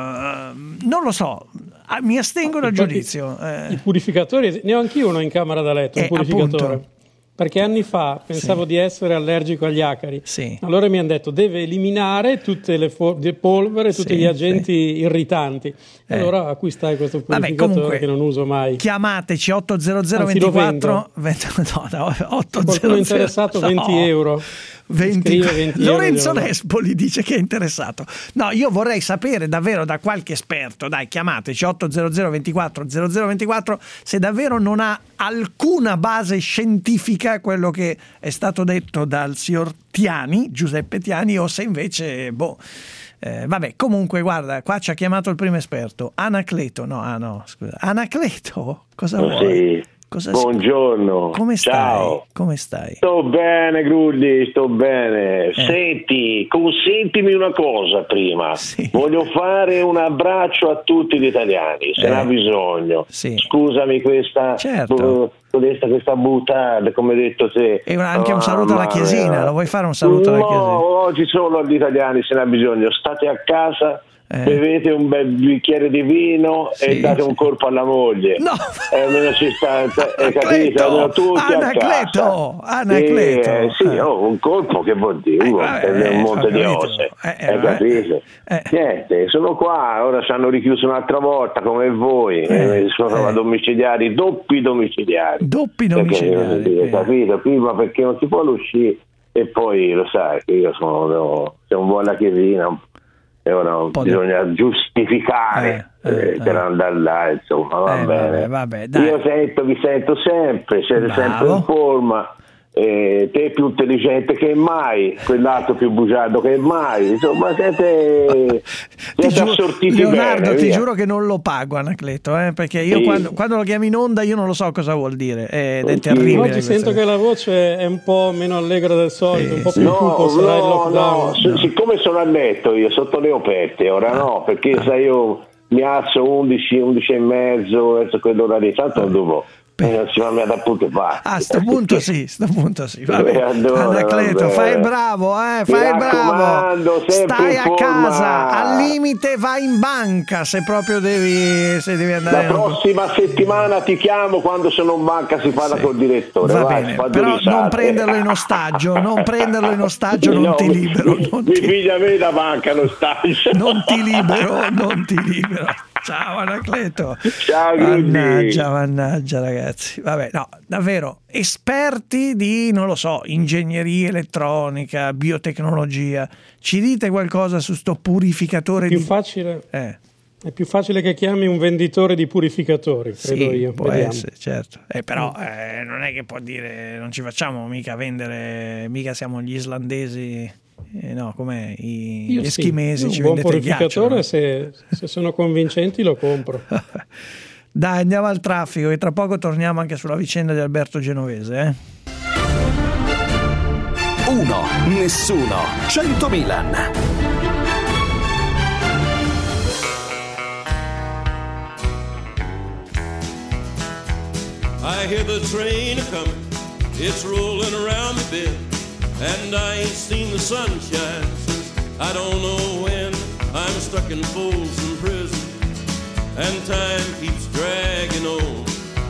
non lo so, mi astengo dal giudizio. Eh. I purificatori, ne ho anch'io uno in camera da letto, un Eh, purificatore. appunto. Perché anni fa pensavo Sì. di essere allergico agli acari. Sì. Allora mi hanno detto deve eliminare tutte le fo- le polvere, tutti Sì, gli agenti irritanti. E Eh. allora acquistai questo Vabbè, purificatore comunque, che non uso mai. Chiamateci otto zero zero Anzi, lo ventiquattro venti, no, no, otto zero zero Qualcuno interessato no. venti euro. venti Scrive venti Lorenzo euro. Nespoli dice che è interessato. No, io vorrei sapere davvero da qualche esperto, dai, chiamateci otto zero zero ventiquattro zero zero ventiquattro se davvero non ha alcuna base scientifica quello che è stato detto dal signor Tiani, Giuseppe Tiani, o se invece boh. Eh, vabbè, comunque guarda, qua ci ha chiamato il primo esperto, Anacleto, no, ah no, scusa. Anacleto? Cosa Sì. vuoi? Cosa Buongiorno. Come stai? Ciao. Come stai? Sto bene, Grulli, sto bene. Eh. Senti, consentimi una cosa prima. Voglio fare un abbraccio a tutti gli italiani, se Eh. ne ha bisogno. Sì. Scusami questa, Certo. questa, questa buttata, come hai detto te. E anche un saluto alla Mamma Chiesina, mia. lo vuoi fare un saluto alla No, Chiesina? oggi solo agli italiani se ne ha bisogno. State a casa, Eh. bevete un bel bicchiere di vino e Sì, date sì. un colpo alla moglie. No. E almeno ci sta, hai capito? Anacleto, Almeno tutti a Anacleto, casa. Anacleto. Eh, sì, oh, un colpo che vuol dire? Un vabbè, un eh, monte ho di capito. osse. Eh, eh, hai vabbè. capito? Niente, sono qua, ora ci hanno richiuso un'altra volta come voi. Eh, sono domiciliari, doppi domiciliari. Doppi Perché, domiciliari, hai capito? Prima perché non si può uscire e poi lo sai che io sono, se un buon la Chiesina e ora bisogna giustificare eh, eh, per andare là, insomma, va Eh, bene. vabbè, vabbè, dai. Io sento, vi sento sempre, siete Bravo. sempre in forma. Eh, te più intelligente che mai, quell'altro più bugiardo che mai, insomma siete, Ti siete giuro- assortiti Leonardo, bene, ti via. giuro che non lo pago Anacleto, eh, perché io Sì. quando, quando lo chiamo in onda io non lo so cosa vuol dire ed è Sì. terribile. Oggi questa sento cosa. che la voce è un po' meno allegra del solito, un po' più No, cupo sarà il no, lockdown. no, s- siccome sono a letto io sotto le operte, ora Ah. no, perché sai io mi alzo undici, undici e mezzo, verso quell'ora lì, tanto dopo eh, non si va mai da punto parte. A sto punto sì, sto punto sì. Vabbè. Eh, allora, Anacleto, vabbè. fai il bravo, eh, Mi fai il raccomando, bravo. sempre Stai in a forma. casa, al limite vai in banca se proprio devi, se devi andare. La in- prossima settimana ti chiamo quando sono in banca, si parla col direttore. Va vai, bene, fa due però risate. non prenderlo in ostaggio, non prenderlo in ostaggio, non No, ti mi- libero, non mi ti, piglia me da banca lo stage. non ti libero, non ti libero. Ciao Anacleto. Ciao Grulli. Mannaggia, mannaggia ragazzi. Vabbè, no, davvero, esperti di, non lo so, ingegneria elettronica, biotecnologia. Ci dite qualcosa su sto purificatore Più di... facile, Eh. è più facile che chiami un venditore di purificatori, credo Sì, io. può Vediamo. essere, certo. Eh, però eh, non è che può dire, non ci facciamo mica vendere, mica siamo gli islandesi, eh, no, com'è, i, Io gli sì, eschimesi, un ci buon vendete il ghiaccio. purificatore, no? se, se sono convincenti lo compro. Dai, andiamo al traffico e tra poco torniamo anche sulla vicenda di Alberto Genovese. Eh? Uno, nessuno, cento Milan. I hear the train a-comin', it's rolling around the bend, and I ain't seen the sunshine since I don't know when. I'm stuck in Folsom Prison, and time keeps dragging on.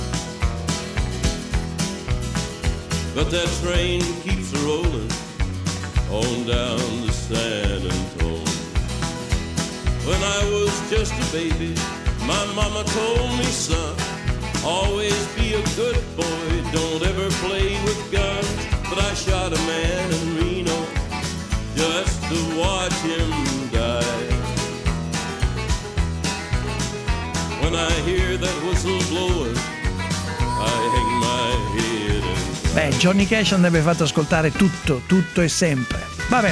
But that train keeps a-rolling on down to San Antone. When I was just a baby, my mama told me, son, always be a good boy, don't ever play with guns. But I shot a man in Reno just to watch him die. When I hear that whistle blowing, I hang my head and Beh, Johnny Cash andrebbe fatto ascoltare tutto, tutto e sempre. Vabbè.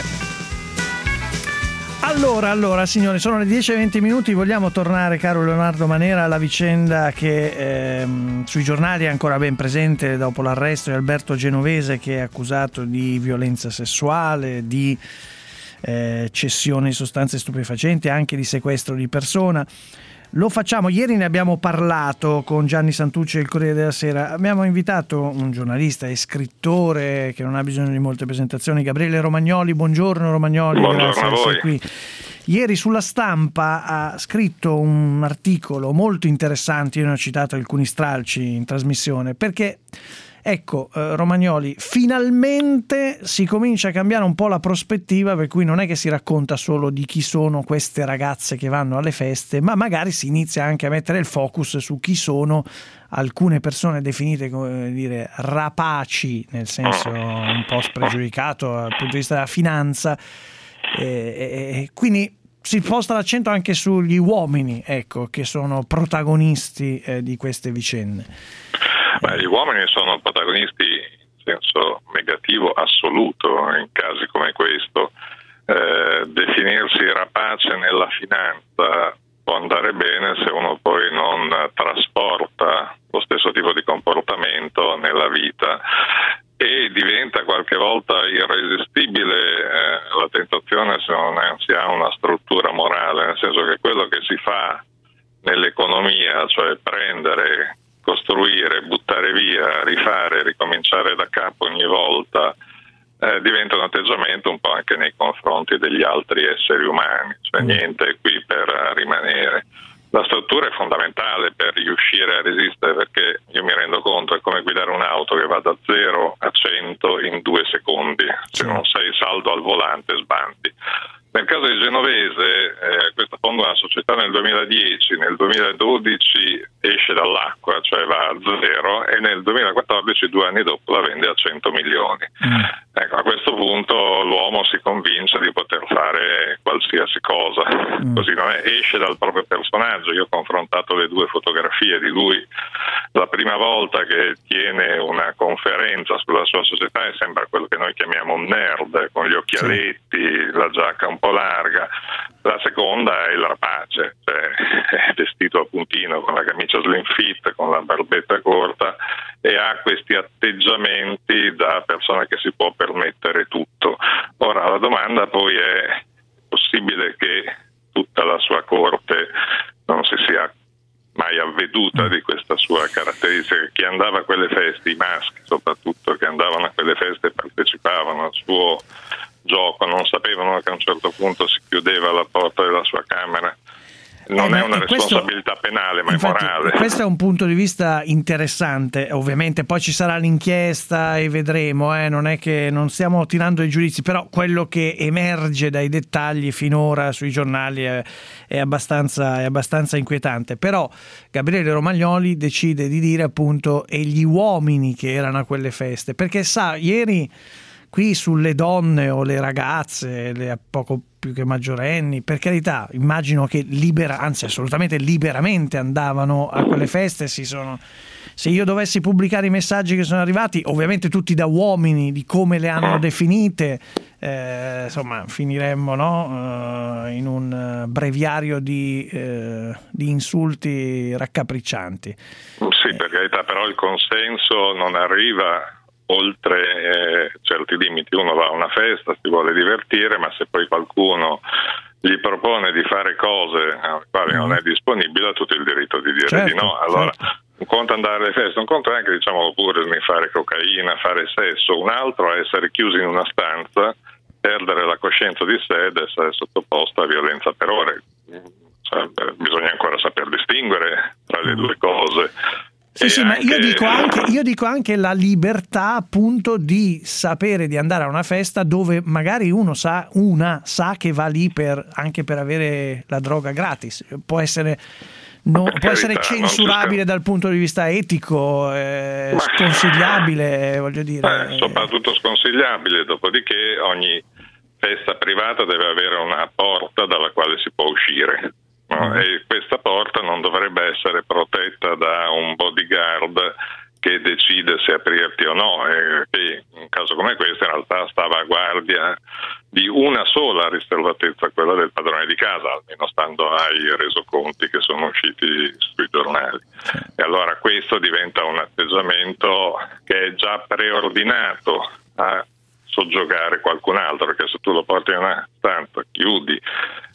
Allora, allora, signori, sono le dieci e venti minuti, vogliamo tornare, caro Leonardo Manera, alla vicenda che ehm, sui giornali è ancora ben presente dopo l'arresto di Alberto Genovese, che è accusato di violenza sessuale, di eh, cessione di sostanze stupefacenti, anche di sequestro di persona. Lo facciamo, ieri ne abbiamo parlato con Gianni Santucci del Corriere della Sera, abbiamo invitato un giornalista e scrittore che non ha bisogno di molte presentazioni, Gabriele Romagnoli. Buongiorno Romagnoli, buongiorno grazie di essere qui. Ieri sulla Stampa ha scritto un articolo molto interessante, io ne ho citato alcuni stralci in trasmissione, perché ecco, eh, Romagnoli, finalmente si comincia a cambiare un po' la prospettiva, per cui non è che si racconta solo di chi sono queste ragazze che vanno alle feste, ma magari si inizia anche a mettere il focus su chi sono alcune persone definite, come dire, rapaci, nel senso un po' spregiudicato dal punto di vista della finanza, e, e, quindi si sposta l'accento anche sugli uomini, ecco, che sono protagonisti eh, di queste vicende. Beh, gli uomini sono protagonisti in senso negativo assoluto in casi come questo. Eh, definirsi rapace nella finanza può andare bene se uno poi non trasporta lo stesso tipo di comportamento nella vita, e diventa qualche volta irresistibile eh, la tentazione se non si ha una struttura morale, nel senso che quello che si fa nell'economia, cioè prendere, costruire, buttare via, rifare, ricominciare da capo ogni volta, eh, diventa un atteggiamento un po' anche nei confronti degli altri esseri umani, cioè niente è qui per rimanere. La struttura è fondamentale per riuscire a resistere, perché io mi rendo conto è come guidare un'auto che va da zero a cento in due secondi, se non sei saldo al volante sbandi. Nel caso di Genovese, eh, questa fonda una società nel duemiladieci, nel duemiladodici esce dall'acqua, cioè va a zero, e nel duemilaquattordici, due anni dopo, la vende a cento milioni. Mm. Ecco, a questo punto l'uomo si convince di poter fare qualsiasi cosa, mm. così non è, esce dal proprio personaggio. Io ho confrontato le due fotografie di lui, la prima volta che tiene una conferenza sulla sua società e sembra quello che noi chiamiamo un nerd, con gli occhialetti, sì. la giacca un po' larga. La seconda è il rapace, cioè è vestito a puntino con la camicia slim fit, con la barbetta corta, e ha questi atteggiamenti da persona che si può permettere tutto. Ora la domanda poi è: possibile che tutta la sua corte non si sia mai avveduta di questa sua caratteristica? Chi andava a quelle feste, i maschi soprattutto, che andavano a quelle feste e partecipavano al suo gioco, non sapevano che a un certo punto si chiudeva la porta della sua camera. Non eh, è una questo, responsabilità penale, ma infatti, è morale. Questo è un punto di vista interessante. Ovviamente poi ci sarà l'inchiesta e vedremo, eh? Non è che non stiamo tirando i giudizi, però quello che emerge dai dettagli finora sui giornali è, è, abbastanza, è abbastanza inquietante. Però Gabriele Romagnoli decide di dire appunto e gli uomini che erano a quelle feste, perché sa, ieri qui sulle donne o le ragazze, le poco più che maggiorenni, per carità, immagino che libera, anzi assolutamente liberamente andavano a quelle feste. Si sono, se io dovessi pubblicare i messaggi che sono arrivati, ovviamente tutti da uomini, di come le hanno definite, eh, insomma finiremmo, no? uh, in un breviario di, uh, di insulti raccapriccianti. Sì, per carità, però il consenso non arriva oltre eh, certi limiti. Uno va a una festa, si vuole divertire, ma se poi qualcuno gli propone di fare cose alle quali mm. non è disponibile, ha tutto il diritto di dire certo, di no. Allora, certo. Un conto andare alle feste, un conto è anche, diciamo pure, fare cocaina, fare sesso, un altro è essere chiusi in una stanza, perdere la coscienza di sé ed essere sottoposto a violenza per ore. Cioè, bisogna ancora saper distinguere tra le due cose. Sì, sì, ma io dico, anche, io dico anche la libertà appunto di sapere di andare a una festa dove magari uno sa, una sa che va lì per, anche per avere la droga gratis. Può essere, no, può essere censurabile dal punto di vista etico, eh, sconsigliabile, voglio dire. Eh, soprattutto sconsigliabile, dopodiché ogni festa privata deve avere una porta dalla quale si può uscire. No? E questa porta non dovrebbe essere protetta da un bodyguard che decide se aprirti o no, e che in un caso come questo in realtà stava a guardia di una sola riservatezza, quella del padrone di casa, almeno stando ai resoconti che sono usciti sui giornali. E allora questo diventa un atteggiamento che è già preordinato a soggiogare qualcun altro, perché se tu lo porti in una stanza, chiudi,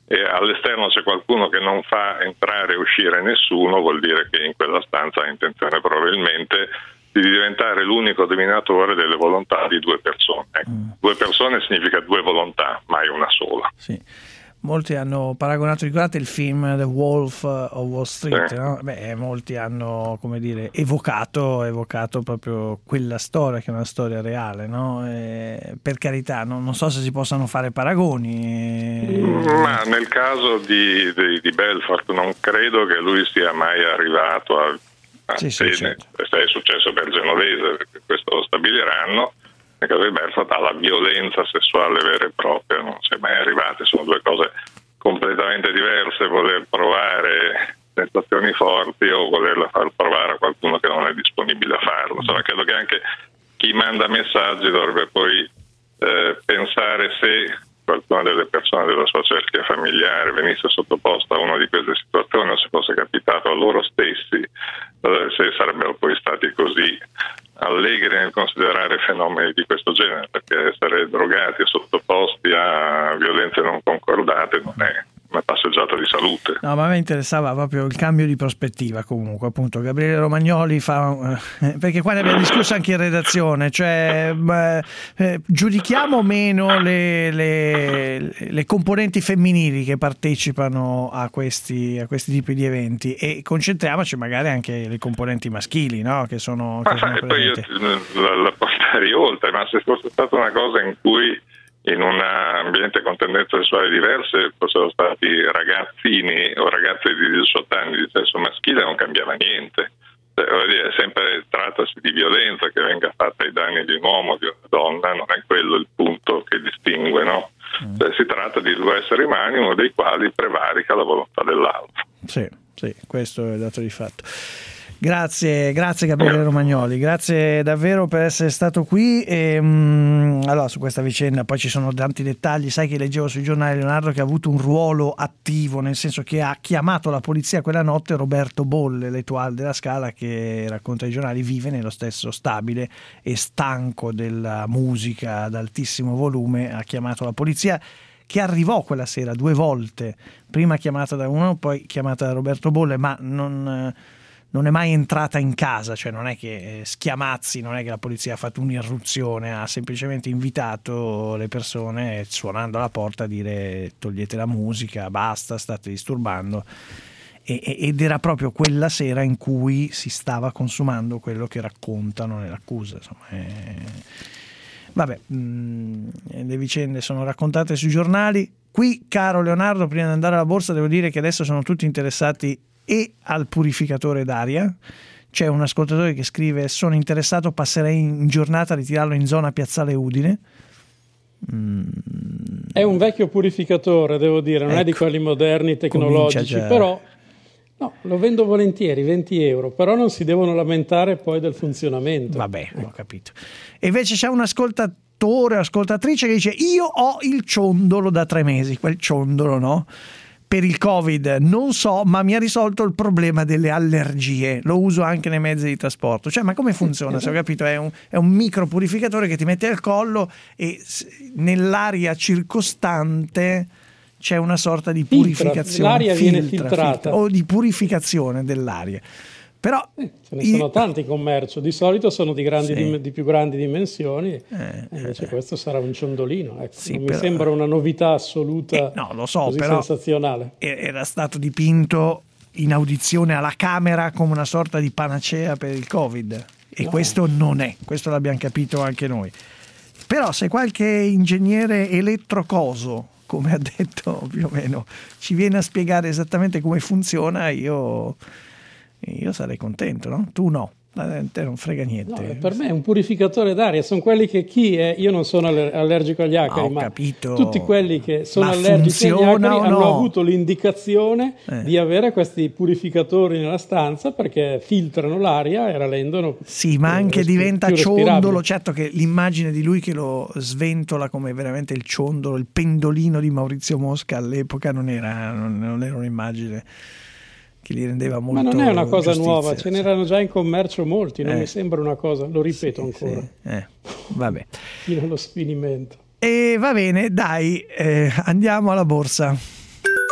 e all'esterno c'è qualcuno che non fa entrare e uscire nessuno, vuol dire che in quella stanza ha intenzione probabilmente di diventare l'unico dominatore delle volontà di due persone. Mm. Due persone significa due volontà, mai una sola. Sì. Molti hanno paragonato, ricordate il film The Wolf of Wall Street, sì. no? Beh, molti hanno, come dire, evocato, evocato proprio quella storia, che è una storia reale, no? E, per carità, no? Non so se si possano fare paragoni. E... Ma nel caso di, di, di Belfort non credo che lui sia mai arrivato a, a sì, sì, certo. Se è successo per Genovese, perché questo lo stabiliranno. Nel caso di Belfort alla violenza sessuale vera e propria non si è mai arrivati, sono due cose completamente diverse, voler provare sensazioni forti o volerla far provare a qualcuno che non è disponibile a farlo. Insomma, credo che anche chi manda messaggi dovrebbe poi eh, pensare se qualcuna delle persone della sua cerchia familiare venisse sottoposta a una di queste situazioni o se fosse capitato a loro stessi, eh, se sarebbero poi stati così allegri nel considerare fenomeni di questo genere, perché essere drogati e sottoposti a violenze non concordate non è una passeggiata di salute. No, ma a me interessava proprio il cambio di prospettiva. Comunque, appunto, Gabriele Romagnoli fa eh, perché qua ne abbiamo discusso anche in redazione, cioè eh, eh, giudichiamo meno le, le, le componenti femminili che partecipano a questi, a questi tipi di eventi e concentriamoci magari anche le componenti maschili, no? Che sono, che ma sono e poi io la, la porterei oltre, ma se fosse stata una cosa in cui in un ambiente con tendenze sessuali diverse fossero stati ragazzini o ragazze di diciotto anni di sesso maschile, non cambiava niente. Cioè, vuol dire, sempre trattasi di violenza che venga fatta ai danni di un uomo o di una donna, non è quello il punto che distingue, no? Mm. Cioè, si tratta di due esseri umani, uno dei quali prevarica la volontà dell'altro. Sì, sì, questo è il dato di fatto. Grazie, grazie Gabriele Romagnoli, grazie davvero per essere stato qui. E, um, allora, su questa vicenda poi ci sono tanti dettagli. Sai che leggevo sui giornali, Leonardo, che ha avuto un ruolo attivo, nel senso che ha chiamato la polizia quella notte Roberto Bolle, l'Etoile della Scala, che racconta ai giornali vive nello stesso stabile e stanco della musica ad altissimo volume. Ha chiamato la polizia, che arrivò quella sera due volte, prima chiamata da uno, poi chiamata da Roberto Bolle, ma non... non è mai entrata in casa, cioè non è che Schiamazzi, non è che la polizia ha fatto un'irruzione, ha semplicemente invitato le persone suonando alla porta a dire togliete la musica, basta, state disturbando, e, ed era proprio quella sera in cui si stava consumando quello che raccontano nell'accusa, insomma. E... vabbè, mh, le vicende sono raccontate sui giornali. Qui, caro Leonardo, prima di andare alla borsa devo dire che adesso sono tutti interessati e al purificatore d'aria. C'è un ascoltatore che scrive: sono interessato, passerei in giornata a ritirarlo in zona Piazzale Udine. Mm. È un vecchio purificatore, devo dire, non ecco, è di quelli moderni tecnologici, però no, lo vendo volentieri, venti euro, però non si devono lamentare poi del funzionamento. Vabbè, ecco. Ho capito. E invece c'è un ascoltatore, ascoltatrice che dice: io ho il ciondolo da tre mesi, quel ciondolo, no? Per il Covid non so, ma mi ha risolto il problema delle allergie. Lo uso anche nei mezzi di trasporto. Cioè, ma come funziona? Se ho capito, è un, è un micro purificatore che ti mette al collo e nell'aria circostante c'è una sorta di purificazione. Filtra, l'aria filtra, viene filtrata. Filtra, o di purificazione dell'aria. Però eh, ce ne sono i... tanti in commercio, di solito sono di, grandi, sì. di, di più grandi dimensioni, eh, invece eh, questo sarà un ciondolino. Ecco. Sì, non però... mi sembra una novità assoluta, eh, no, lo so, così però sensazionale. Era stato dipinto in audizione alla Camera come una sorta di panacea per il Covid e no. Questo non è, questo l'abbiamo capito anche noi. Però se qualche ingegnere elettrocoso, come ha detto più o meno, ci viene a spiegare esattamente come funziona, io... io sarei contento, no? Tu no, a te non frega niente. No, per me è un purificatore d'aria, sono quelli che chi è, io non sono allergico agli acari, ma capito. Tutti quelli che sono ma allergici agli acari no? hanno avuto l'indicazione eh. di avere questi purificatori nella stanza perché filtrano l'aria e la rendono sì, ma anche respi- diventa ciondolo. Certo che l'immagine di lui che lo sventola come veramente il ciondolo, il pendolino di Maurizio Mosca all'epoca non era, non, non era un'immagine che li rendeva molto. Ma non è una cosa giustizia, nuova, ce n'erano già in commercio molti, non eh. mi sembra una cosa, lo ripeto sì, ancora. Sì. Eh. Vabbè. Fino allo sfinimento. E va bene, dai, eh, andiamo alla borsa.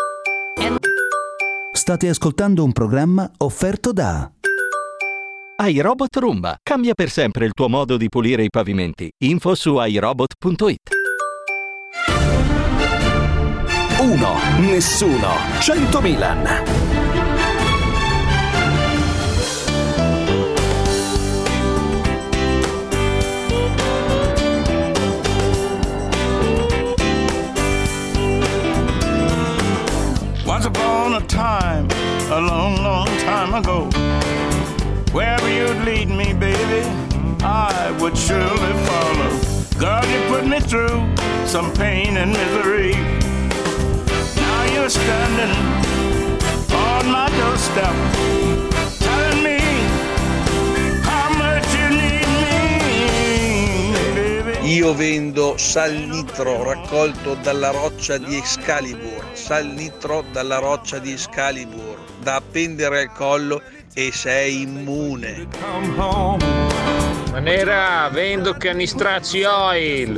State ascoltando un programma offerto da iRobot Roomba. Cambia per sempre il tuo modo di pulire i pavimenti. Info su iRobot punto it. Uno, nessuno, cento Milan. Once upon a time, a long, long time ago, wherever you'd lead me, baby, I would surely follow. God, you put me through some pain and misery. Now you're standing on my doorstep, telling me how much you need me, baby. Io vendo sal nitro raccolto dalla roccia di Excalibur, sal nitro dalla roccia di Excalibur, da appendere al collo e sei immune. Manera, vendo canistracci oil.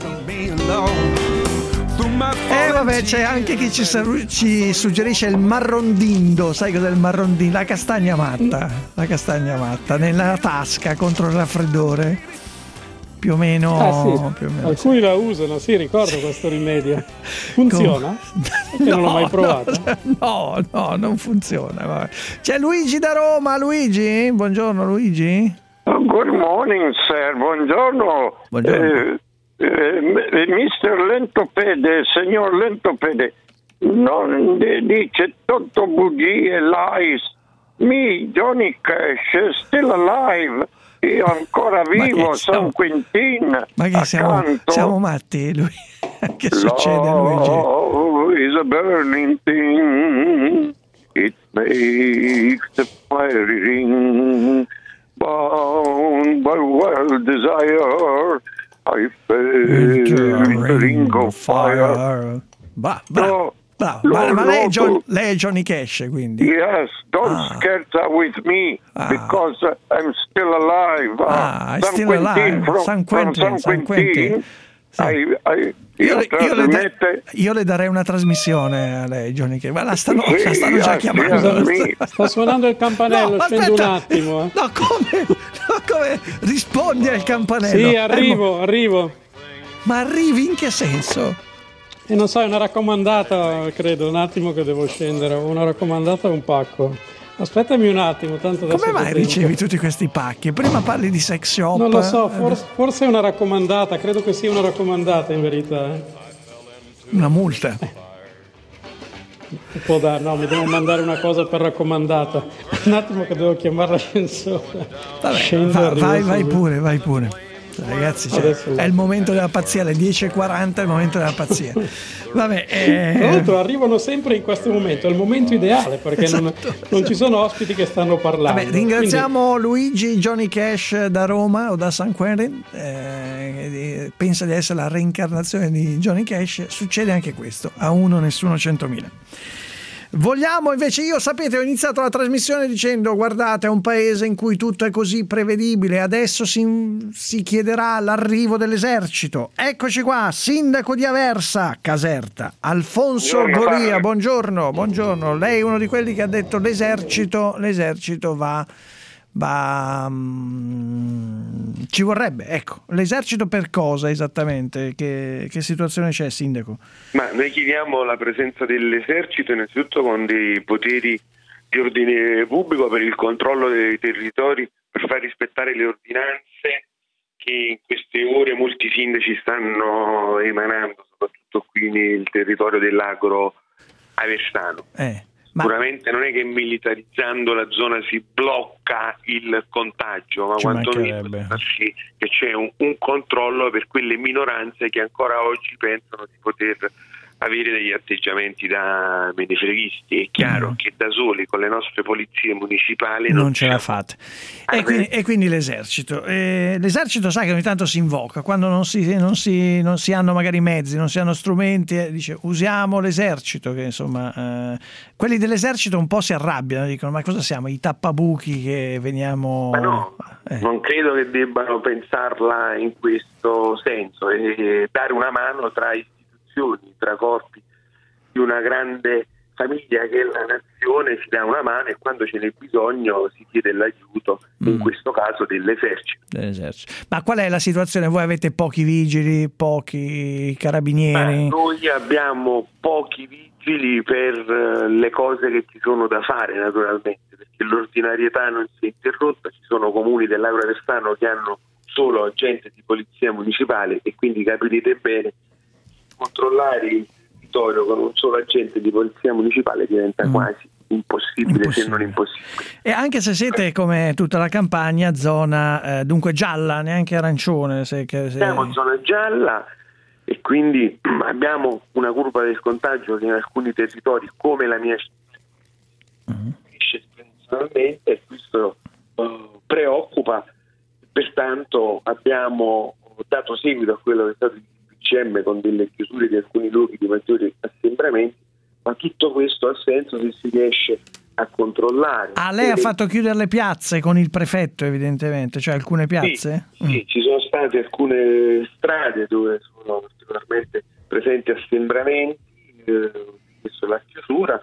Eh vabbè, c'è anche chi ci, ci suggerisce il marrondindo. Sai cos'è il marrondindo? La castagna matta, la castagna matta nella tasca contro il raffreddore. Più o meno, ah, sì. più o meno alcuni sì. la usano, sì, ricordo sì. questo rimedio. Funziona? Perché no, non l'ho mai provato. No, no, non funziona. Vabbè. C'è Luigi da Roma. Luigi, buongiorno Luigi. Good morning, sir. Buongiorno. Buongiorno. Eh, eh, mister Lentopede, signor Lentopede, non dice tutto bugie, lies. Me, Johnny Cash, still alive. Io ancora vivo a San Quentin. Ma che siamo, siamo matti? Lui. Che succede, Luigi? Love is a burning thing. It makes the fiery ring. Bound by wild desire, I fell in the ring of fire. Bah, bah. No. No, ma, ma lei, è John, lei è Johnny Cash, quindi? Yes, don't ah. scherza with me, ah. because I'm still alive. Ah, San still Quentin, alive. From, San Quentin, from San Quentin. Quentin. Sì. I, I, io, io, io, le da, io le darei una trasmissione a lei, Johnny Cash. Ma la stanno, sì, la stanno già chiamando. Sta, sta suonando il campanello, no, scendo aspetta. un attimo. Eh. No, come? No, come? Rispondi al campanello. Sì, arrivo, eh, arrivo. Ma arrivi in che senso? E non so, è una raccomandata, credo, un attimo che devo scendere, una raccomandata o un pacco. Aspettami un attimo, tanto adesso. Come mai ricevi tutti questi pacchi? Prima parli di sex shop. Non lo so, forse, forse è una raccomandata, credo che sia una raccomandata in verità. Eh. Una multa. Eh. Può dare, no, mi devo mandare una cosa per raccomandata. Un attimo che devo chiamare l'ascensore. Vabbè, va, vai, vai pure, vai pure. Ragazzi, cioè, è il momento della pazzia, alle dieci e quaranta è il momento della pazzia. Vabbè, eh... Tra l'altro arrivano sempre in questo momento, è il momento ideale perché esatto, non, esatto. non ci sono ospiti che stanno parlando. Vabbè, ringraziamo Quindi... Luigi Johnny Cash da Roma o da San Quentin, eh, pensa di essere la reincarnazione di Johnny Cash. Succede anche questo, a uno nessuno centomila. Vogliamo invece, io sapete ho iniziato la trasmissione dicendo guardate è un paese in cui tutto è così prevedibile, adesso si, si chiederà l'arrivo dell'esercito. Eccoci qua, sindaco di Aversa, Caserta, Alfonso buongiorno, Golia, buongiorno, buongiorno. Lei è uno di quelli che ha detto l'esercito, l'esercito va, va um, ci vorrebbe, ecco, l'esercito per cosa esattamente? Che, che situazione c'è, sindaco? Ma noi chiediamo la presenza dell'esercito innanzitutto con dei poteri di ordine pubblico per il controllo dei territori, per far rispettare le ordinanze che in queste ore molti sindaci stanno emanando, soprattutto qui nel territorio dell'agro aversano. Eh. Ma... Sicuramente non è che militarizzando la zona si blocca il contagio, ma quantomeno che c'è un, un controllo per quelle minoranze che ancora oggi pensano di poter avere degli atteggiamenti da menefreghisti. È chiaro mm. che da soli con le nostre polizie municipali non, non ce la fate. E quindi, e quindi l'esercito. Eh, l'esercito sa che ogni tanto si invoca, quando non si, non si, non si hanno magari mezzi, non si hanno strumenti, eh, dice usiamo l'esercito, che insomma eh, quelli dell'esercito un po' si arrabbiano, dicono ma cosa siamo, i tappabuchi che veniamo... Ma no, eh. non credo che debbano pensarla in questo senso e dare una mano tra i tra corpi di una grande famiglia che è la nazione si dà una mano, e quando ce n'è bisogno si chiede l'aiuto, mm. in questo caso dell'esercito. dell'esercito. Ma qual è la situazione? Voi avete pochi vigili, pochi carabinieri? Ma noi abbiamo pochi vigili per le cose che ci sono da fare, naturalmente, perché l'ordinarietà non si è interrotta. Ci sono comuni dell'Agro Restano che hanno solo agenti di polizia municipale, e quindi capirete bene, controllare il territorio con un solo agente di polizia municipale diventa mm. quasi impossibile, impossibile, se non impossibile. E anche se siete, come tutta la campagna, zona eh, dunque gialla, neanche arancione. Se, se... Siamo in zona gialla, e quindi abbiamo una curva del contagio che in alcuni territori, come la mia città, mm. cresce esponenzialmente, e questo uh, preoccupa. Pertanto abbiamo dato seguito a quello che è stato il P C M con delle chiusure di alcuni luoghi di maggiori assembramenti, ma tutto questo ha senso se si riesce a controllare. Ah, lei e... ha fatto chiudere le piazze con il prefetto, evidentemente, cioè alcune piazze? Sì, mm. sì, ci sono state alcune strade dove sono particolarmente presenti assembramenti, eh, questa è la chiusura,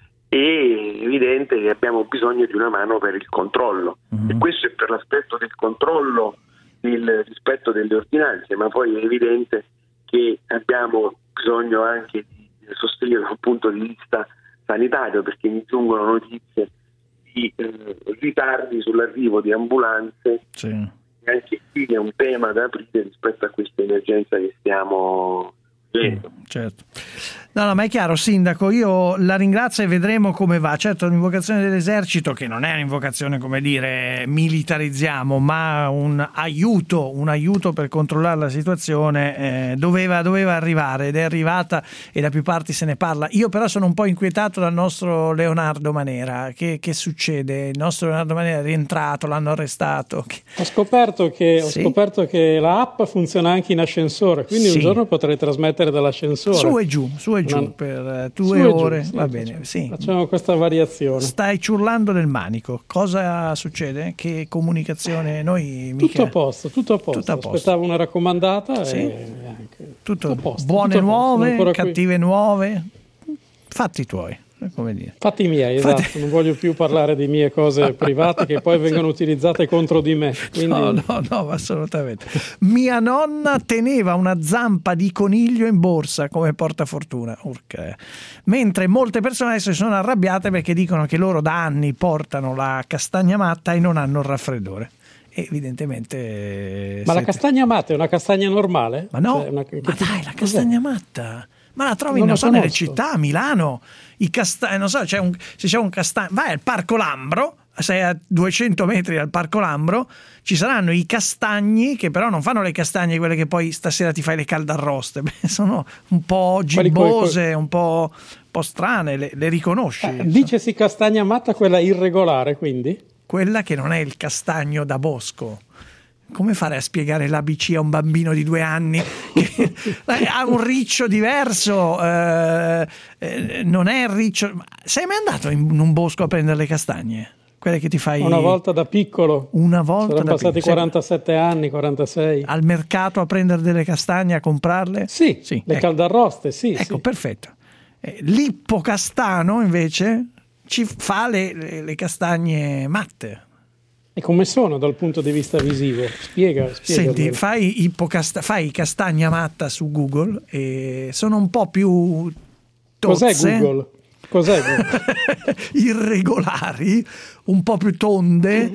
e è evidente che abbiamo bisogno di una mano per il controllo, mm-hmm. e questo è per l'aspetto del controllo, il rispetto delle ordinanze, ma poi è evidente che abbiamo bisogno anche di sostegno dal punto di vista sanitario, perché mi giungono notizie di eh, ritardi sull'arrivo di ambulanze, sì. e anche qui è un tema da aprire rispetto a questa emergenza che stiamo vivendo. Certo. No, no, ma è chiaro, Sindaco, io la ringrazio e vedremo come va. Certo, l'invocazione dell'esercito, che non è un'invocazione, come dire, militarizziamo, ma un aiuto, un aiuto per controllare la situazione, eh, doveva, doveva arrivare, ed è arrivata, e da più parti se ne parla. Io però sono un po' inquietato dal nostro Leonardo Manera. Che, che succede? Il nostro Leonardo Manera è rientrato, l'hanno arrestato. Ho scoperto che, ho sì? scoperto che la app funziona anche in ascensore, quindi sì. un giorno potrei trasmettere dall'ascensore. Su e giù, su e giù Una... per due ore, giù, sì, va bene. Sì. Facciamo questa variazione. Stai ciurlando del manico. Cosa succede? Che comunicazione? Noi mica... Tutto a posto, tutto a posto. Tutto a posto. Aspettavo una raccomandata. Sì. E anche... tutto, tutto a posto. Buone tutto nuove, cattive qui. nuove, fatti tuoi. Come dire. Fatti miei, esatto. Fatti... non voglio più parlare di mie cose private che poi vengono utilizzate contro di me. Quindi... No, no, no, assolutamente. Mia nonna teneva una zampa di coniglio in borsa come portafortuna. Urca. Mentre molte persone adesso si sono arrabbiate perché dicono che loro da anni portano la castagna matta e non hanno il raffreddore. Evidentemente. Ma siete... la castagna matta è una castagna normale? Ma no, cioè una... ma dai, la castagna matta. Ma la trovi, non, non so, nelle città, a Milano, i castagni, non so, c'è un, se c'è un castagno, vai al Parco Lambro, sei a duecento metri dal Parco Lambro, ci saranno i castagni, che però non fanno le castagne quelle che poi stasera ti fai le caldarroste, beh, sono un po' gibbose, un po', un po' strane, le, le riconosci? Eh, dicesi castagna matta, quella irregolare, quindi? Quella che non è il castagno da bosco. Come fare a spiegare l'A B C a un bambino di due anni che ha un riccio diverso, eh, eh, non è il riccio. Sei mai andato in un bosco a prendere le castagne? Quelle che ti fai una volta da piccolo. Una volta Sono da passati piccolo. quarantasette anni, quarantasei. Al mercato a prendere delle castagne, a comprarle? Sì, sì, le ecco. caldarroste, sì. Ecco, sì. perfetto. Eh, L'ippocastano invece ci fa le, le, le castagne matte. E come sono dal punto di vista visivo? Spiega, spiega. Senti, fai, ipocasta- fai castagna matta su Google e sono un po' più tozze. Cos'è Google? Cos'è Google? Irregolari, un po' più tonde,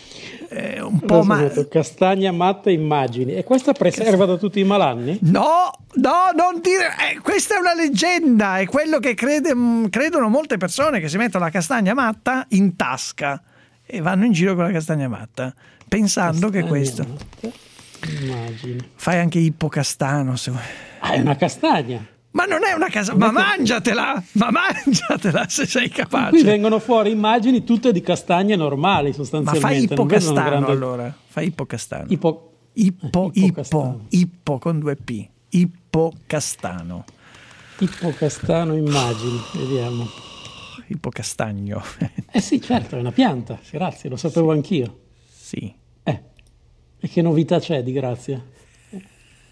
eh, un po' ma... Castagna matta immagini. E questa preserva da tutti i malanni? No, no, non dire... Eh, questa è una leggenda, è quello che crede, credono molte persone, che si mettono la castagna matta in tasca e vanno in giro con la castagna matta pensando castagna che questo matta. Immagini. Fai anche ippocastano se vuoi. Ah, è una castagna, ma non è una castagna, ma mangiatela ma mangiatela se sei capace. Qui vengono fuori immagini tutte di castagne normali sostanzialmente. Ma fai ippocastano grande... allora fai ippocastano Ipo... ippo ippo ippo con due p ippocastano ippocastano immagini, vediamo. Ippocastagno. Eh sì, certo, è una pianta. Grazie, lo sapevo sì. anch'io. Sì. Eh. E che novità c'è di Grazia?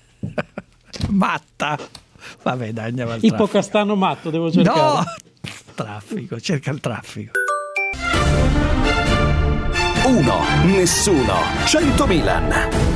Matta. Vabbè, dai, andiamo al traffico. Ippocastano matto, devo cercare. No! Traffico, cerca il traffico. Uno, nessuno, cento Milan.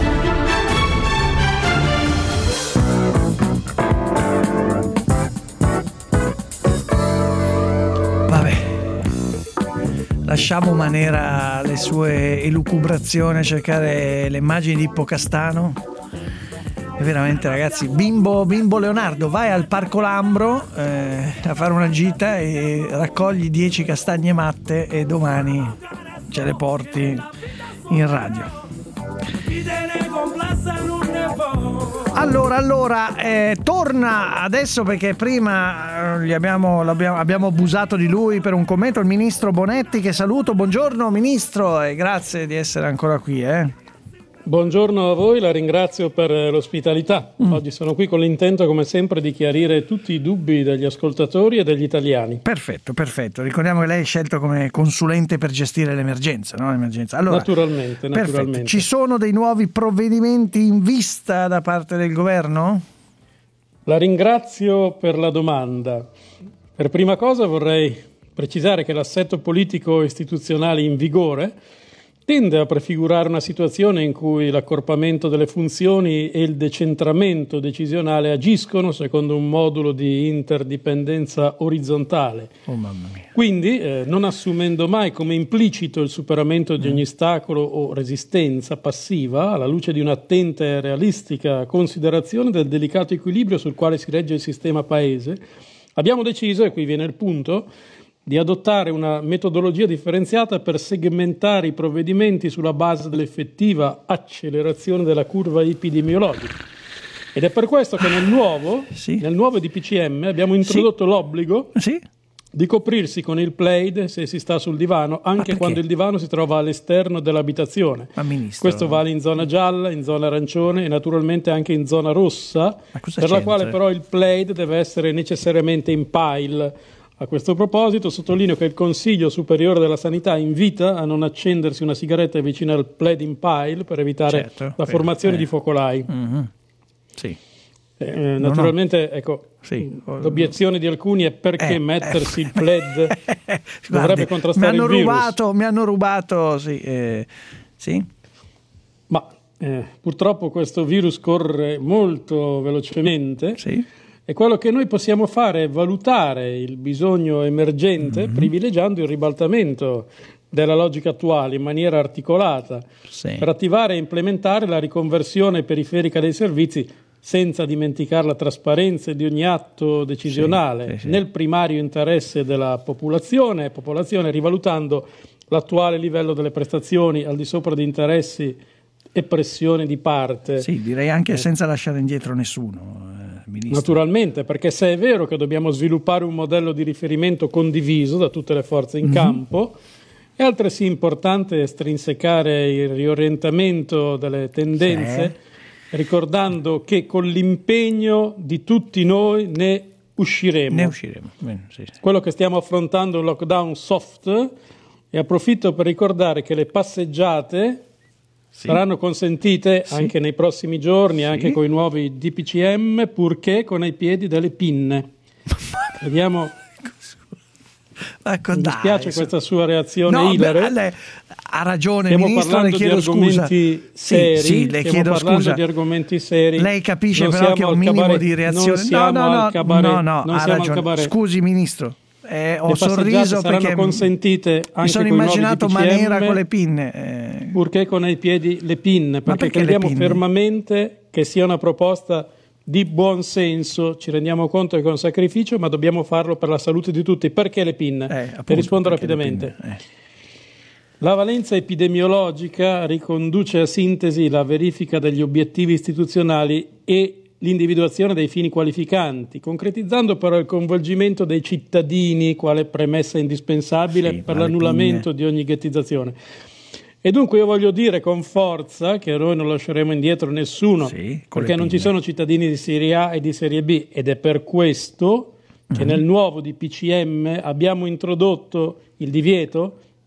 Vabbè, lasciamo Manera le sue elucubrazioni a cercare le immagini di Ippocastano. E veramente, ragazzi, bimbo, bimbo Leonardo, vai al Parco Lambro eh, a fare una gita e raccogli dieci castagne matte e domani ce le porti in radio. Allora, allora, eh, torna adesso, perché prima eh, gli abbiamo, l'abbiamo, abbiamo abusato di lui per un commento, il ministro Bonetti, che saluto. Buongiorno ministro e grazie di essere ancora qui. Eh. Buongiorno a voi, la ringrazio per l'ospitalità. Mm. Oggi sono qui con l'intento, come sempre, di chiarire tutti i dubbi degli ascoltatori e degli italiani. Perfetto, perfetto. Ricordiamo che lei è scelto come consulente per gestire l'emergenza, no? L'emergenza. Allora, naturalmente, naturalmente. Perfetto. Ci sono dei nuovi provvedimenti in vista da parte del governo? La ringrazio per la domanda. Per prima cosa vorrei precisare che l'assetto politico istituzionale in vigore tende a prefigurare una situazione in cui l'accorpamento delle funzioni e il decentramento decisionale agiscono secondo un modulo di interdipendenza orizzontale. Oh, mamma mia. Quindi, eh, non assumendo mai come implicito il superamento di ogni ostacolo o resistenza passiva, alla luce di un'attenta e realistica considerazione del delicato equilibrio sul quale si regge il sistema paese, abbiamo deciso, e qui viene il punto, di adottare una metodologia differenziata per segmentare i provvedimenti sulla base dell'effettiva accelerazione della curva epidemiologica. Ed è per questo che nel nuovo, sì. nel nuovo D P C M abbiamo introdotto sì. l'obbligo sì. di coprirsi con il plaid se si sta sul divano, anche quando il divano si trova all'esterno dell'abitazione. Ma ministro, questo vale in zona gialla, in zona arancione e naturalmente anche in zona rossa, per c'entra? la quale però il plaid deve essere necessariamente in pile. A questo proposito sottolineo che il Consiglio Superiore della Sanità invita a non accendersi una sigaretta vicino al plaid in pile per evitare certo, la formazione eh. di focolai. Mm-hmm. Sì. Eh, naturalmente, ecco, sì. l'obiezione di alcuni è perché eh, mettersi eh, il plaid Guardi, dovrebbe contrastare mi hanno il virus. rubato, mi hanno rubato, sì, eh, sì. Ma eh, purtroppo questo virus corre molto velocemente. Sì. E quello che noi possiamo fare è valutare il bisogno emergente, mm-hmm. privilegiando il ribaltamento della logica attuale in maniera articolata, sì. per attivare e implementare la riconversione periferica dei servizi, senza dimenticare la trasparenza di ogni atto decisionale, sì, sì, sì. nel primario interesse della popolazione, popolazione, rivalutando l'attuale livello delle prestazioni al di sopra di interessi e pressioni di parte. Sì, direi anche eh. senza lasciare indietro nessuno. Ministro. Naturalmente, perché se è vero che dobbiamo sviluppare un modello di riferimento condiviso da tutte le forze in mm-hmm. campo, è altresì importante estrinsecare il riorientamento delle tendenze, sì. ricordando che con l'impegno di tutti noi ne usciremo. Ne usciremo. Bene, sì, sì. Quello che stiamo affrontando è un lockdown soft, e approfitto per ricordare che le passeggiate Sì. saranno consentite sì. anche nei prossimi giorni, sì. anche con i nuovi D P C M, purché con ai piedi delle pinne. Vediamo. Ecco, Mi dispiace dai, questa sua reazione no, ilare. Beh, lei ha ragione, stiamo ministro, parlando le chiedo di argomenti scusa. seri, sì, sì, le stiamo chiedo parlando scusa. di argomenti seri. Lei capisce non però che un minimo cabaret, di reazione. Non no, no, no, cabaret, no, no, non ha siamo ragione. al cabaret. Scusi, ministro. Eh, ho le sorriso saranno perché consentite anche mi sono con immaginato i nuovi D P C M, Manera con le pinne. Eh. Purché con ai piedi le pinne, perché, perché crediamo pinne? fermamente che sia una proposta di buon senso. Ci rendiamo conto che è un sacrificio, ma dobbiamo farlo per la salute di tutti. Perché le pinne? Eh, appunto, per rispondere rapidamente. Eh. La valenza epidemiologica riconduce a sintesi la verifica degli obiettivi istituzionali e l'individuazione dei fini qualificanti, concretizzando però il coinvolgimento dei cittadini quale premessa indispensabile sì, per l'annullamento di ogni ghettizzazione. E dunque io voglio dire con forza che noi non lasceremo indietro nessuno, sì, perché non ci sono cittadini di serie A e di serie B, ed è per questo che mm-hmm. nel nuovo D P C M abbiamo introdotto il divieto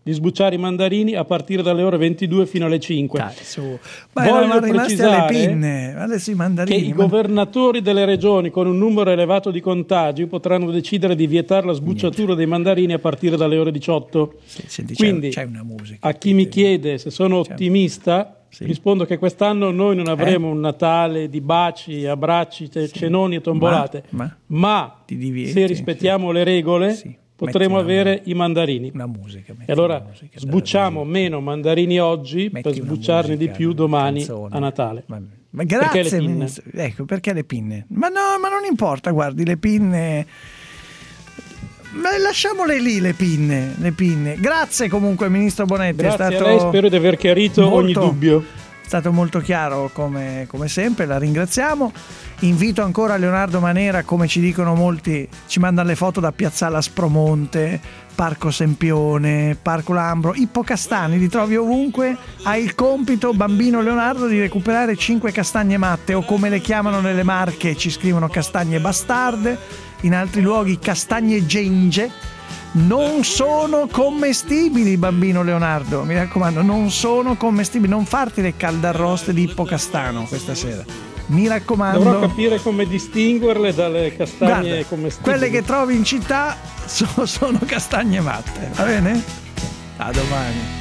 di sbucciare i mandarini a partire dalle ore ventidue fino alle cinque. Dai, su. Ma voglio erano rimasti alle precisare pinne, adesso i mandarini, che i ma- governatori delle regioni con un numero elevato di contagi potranno decidere di vietare la sbucciatura dei mandarini a partire dalle ore diciotto. Sì, senti, c'è- Quindi c'è una musica, a chi mi chiede se sono ottimista, rispondo che quest'anno noi non avremo Eh? un Natale di baci, abbracci, ce- cenoni e tombolate, Ma- ma, ma ti divieti, se rispettiamo le regole potremo Metti una avere i mandarini. Una musica, e allora sbucciamo meno mandarini oggi per sbucciarne di più domani a Natale. Ma Perché grazie, le pinne? Ministro. Ecco, perché le pinne? Ma no, ma non importa, guardi, le pinne. Ma lasciamole lì le pinne, le pinne. Grazie comunque Ministro Bonetti, Grazie è stato a lei, spero di aver chiarito molto- ogni dubbio. È stato molto chiaro come, come sempre, la ringraziamo. Invito ancora Leonardo Manera, come ci dicono molti, ci mandano le foto da Piazzale Aspromonte, Parco Sempione, Parco Lambro, Ippocastani, li trovi ovunque. Hai il compito, bambino Leonardo, di recuperare cinque castagne matte, o come le chiamano nelle Marche, ci scrivono castagne bastarde, in altri luoghi castagne genge. Non sono commestibili, bambino Leonardo, mi raccomando, non sono commestibili. Non farti le caldarroste di Ippocastano questa sera, mi raccomando. Dovrò capire come distinguerle dalle castagne Guarda, commestibili. quelle che trovi in città so- sono castagne matte, va bene? A domani.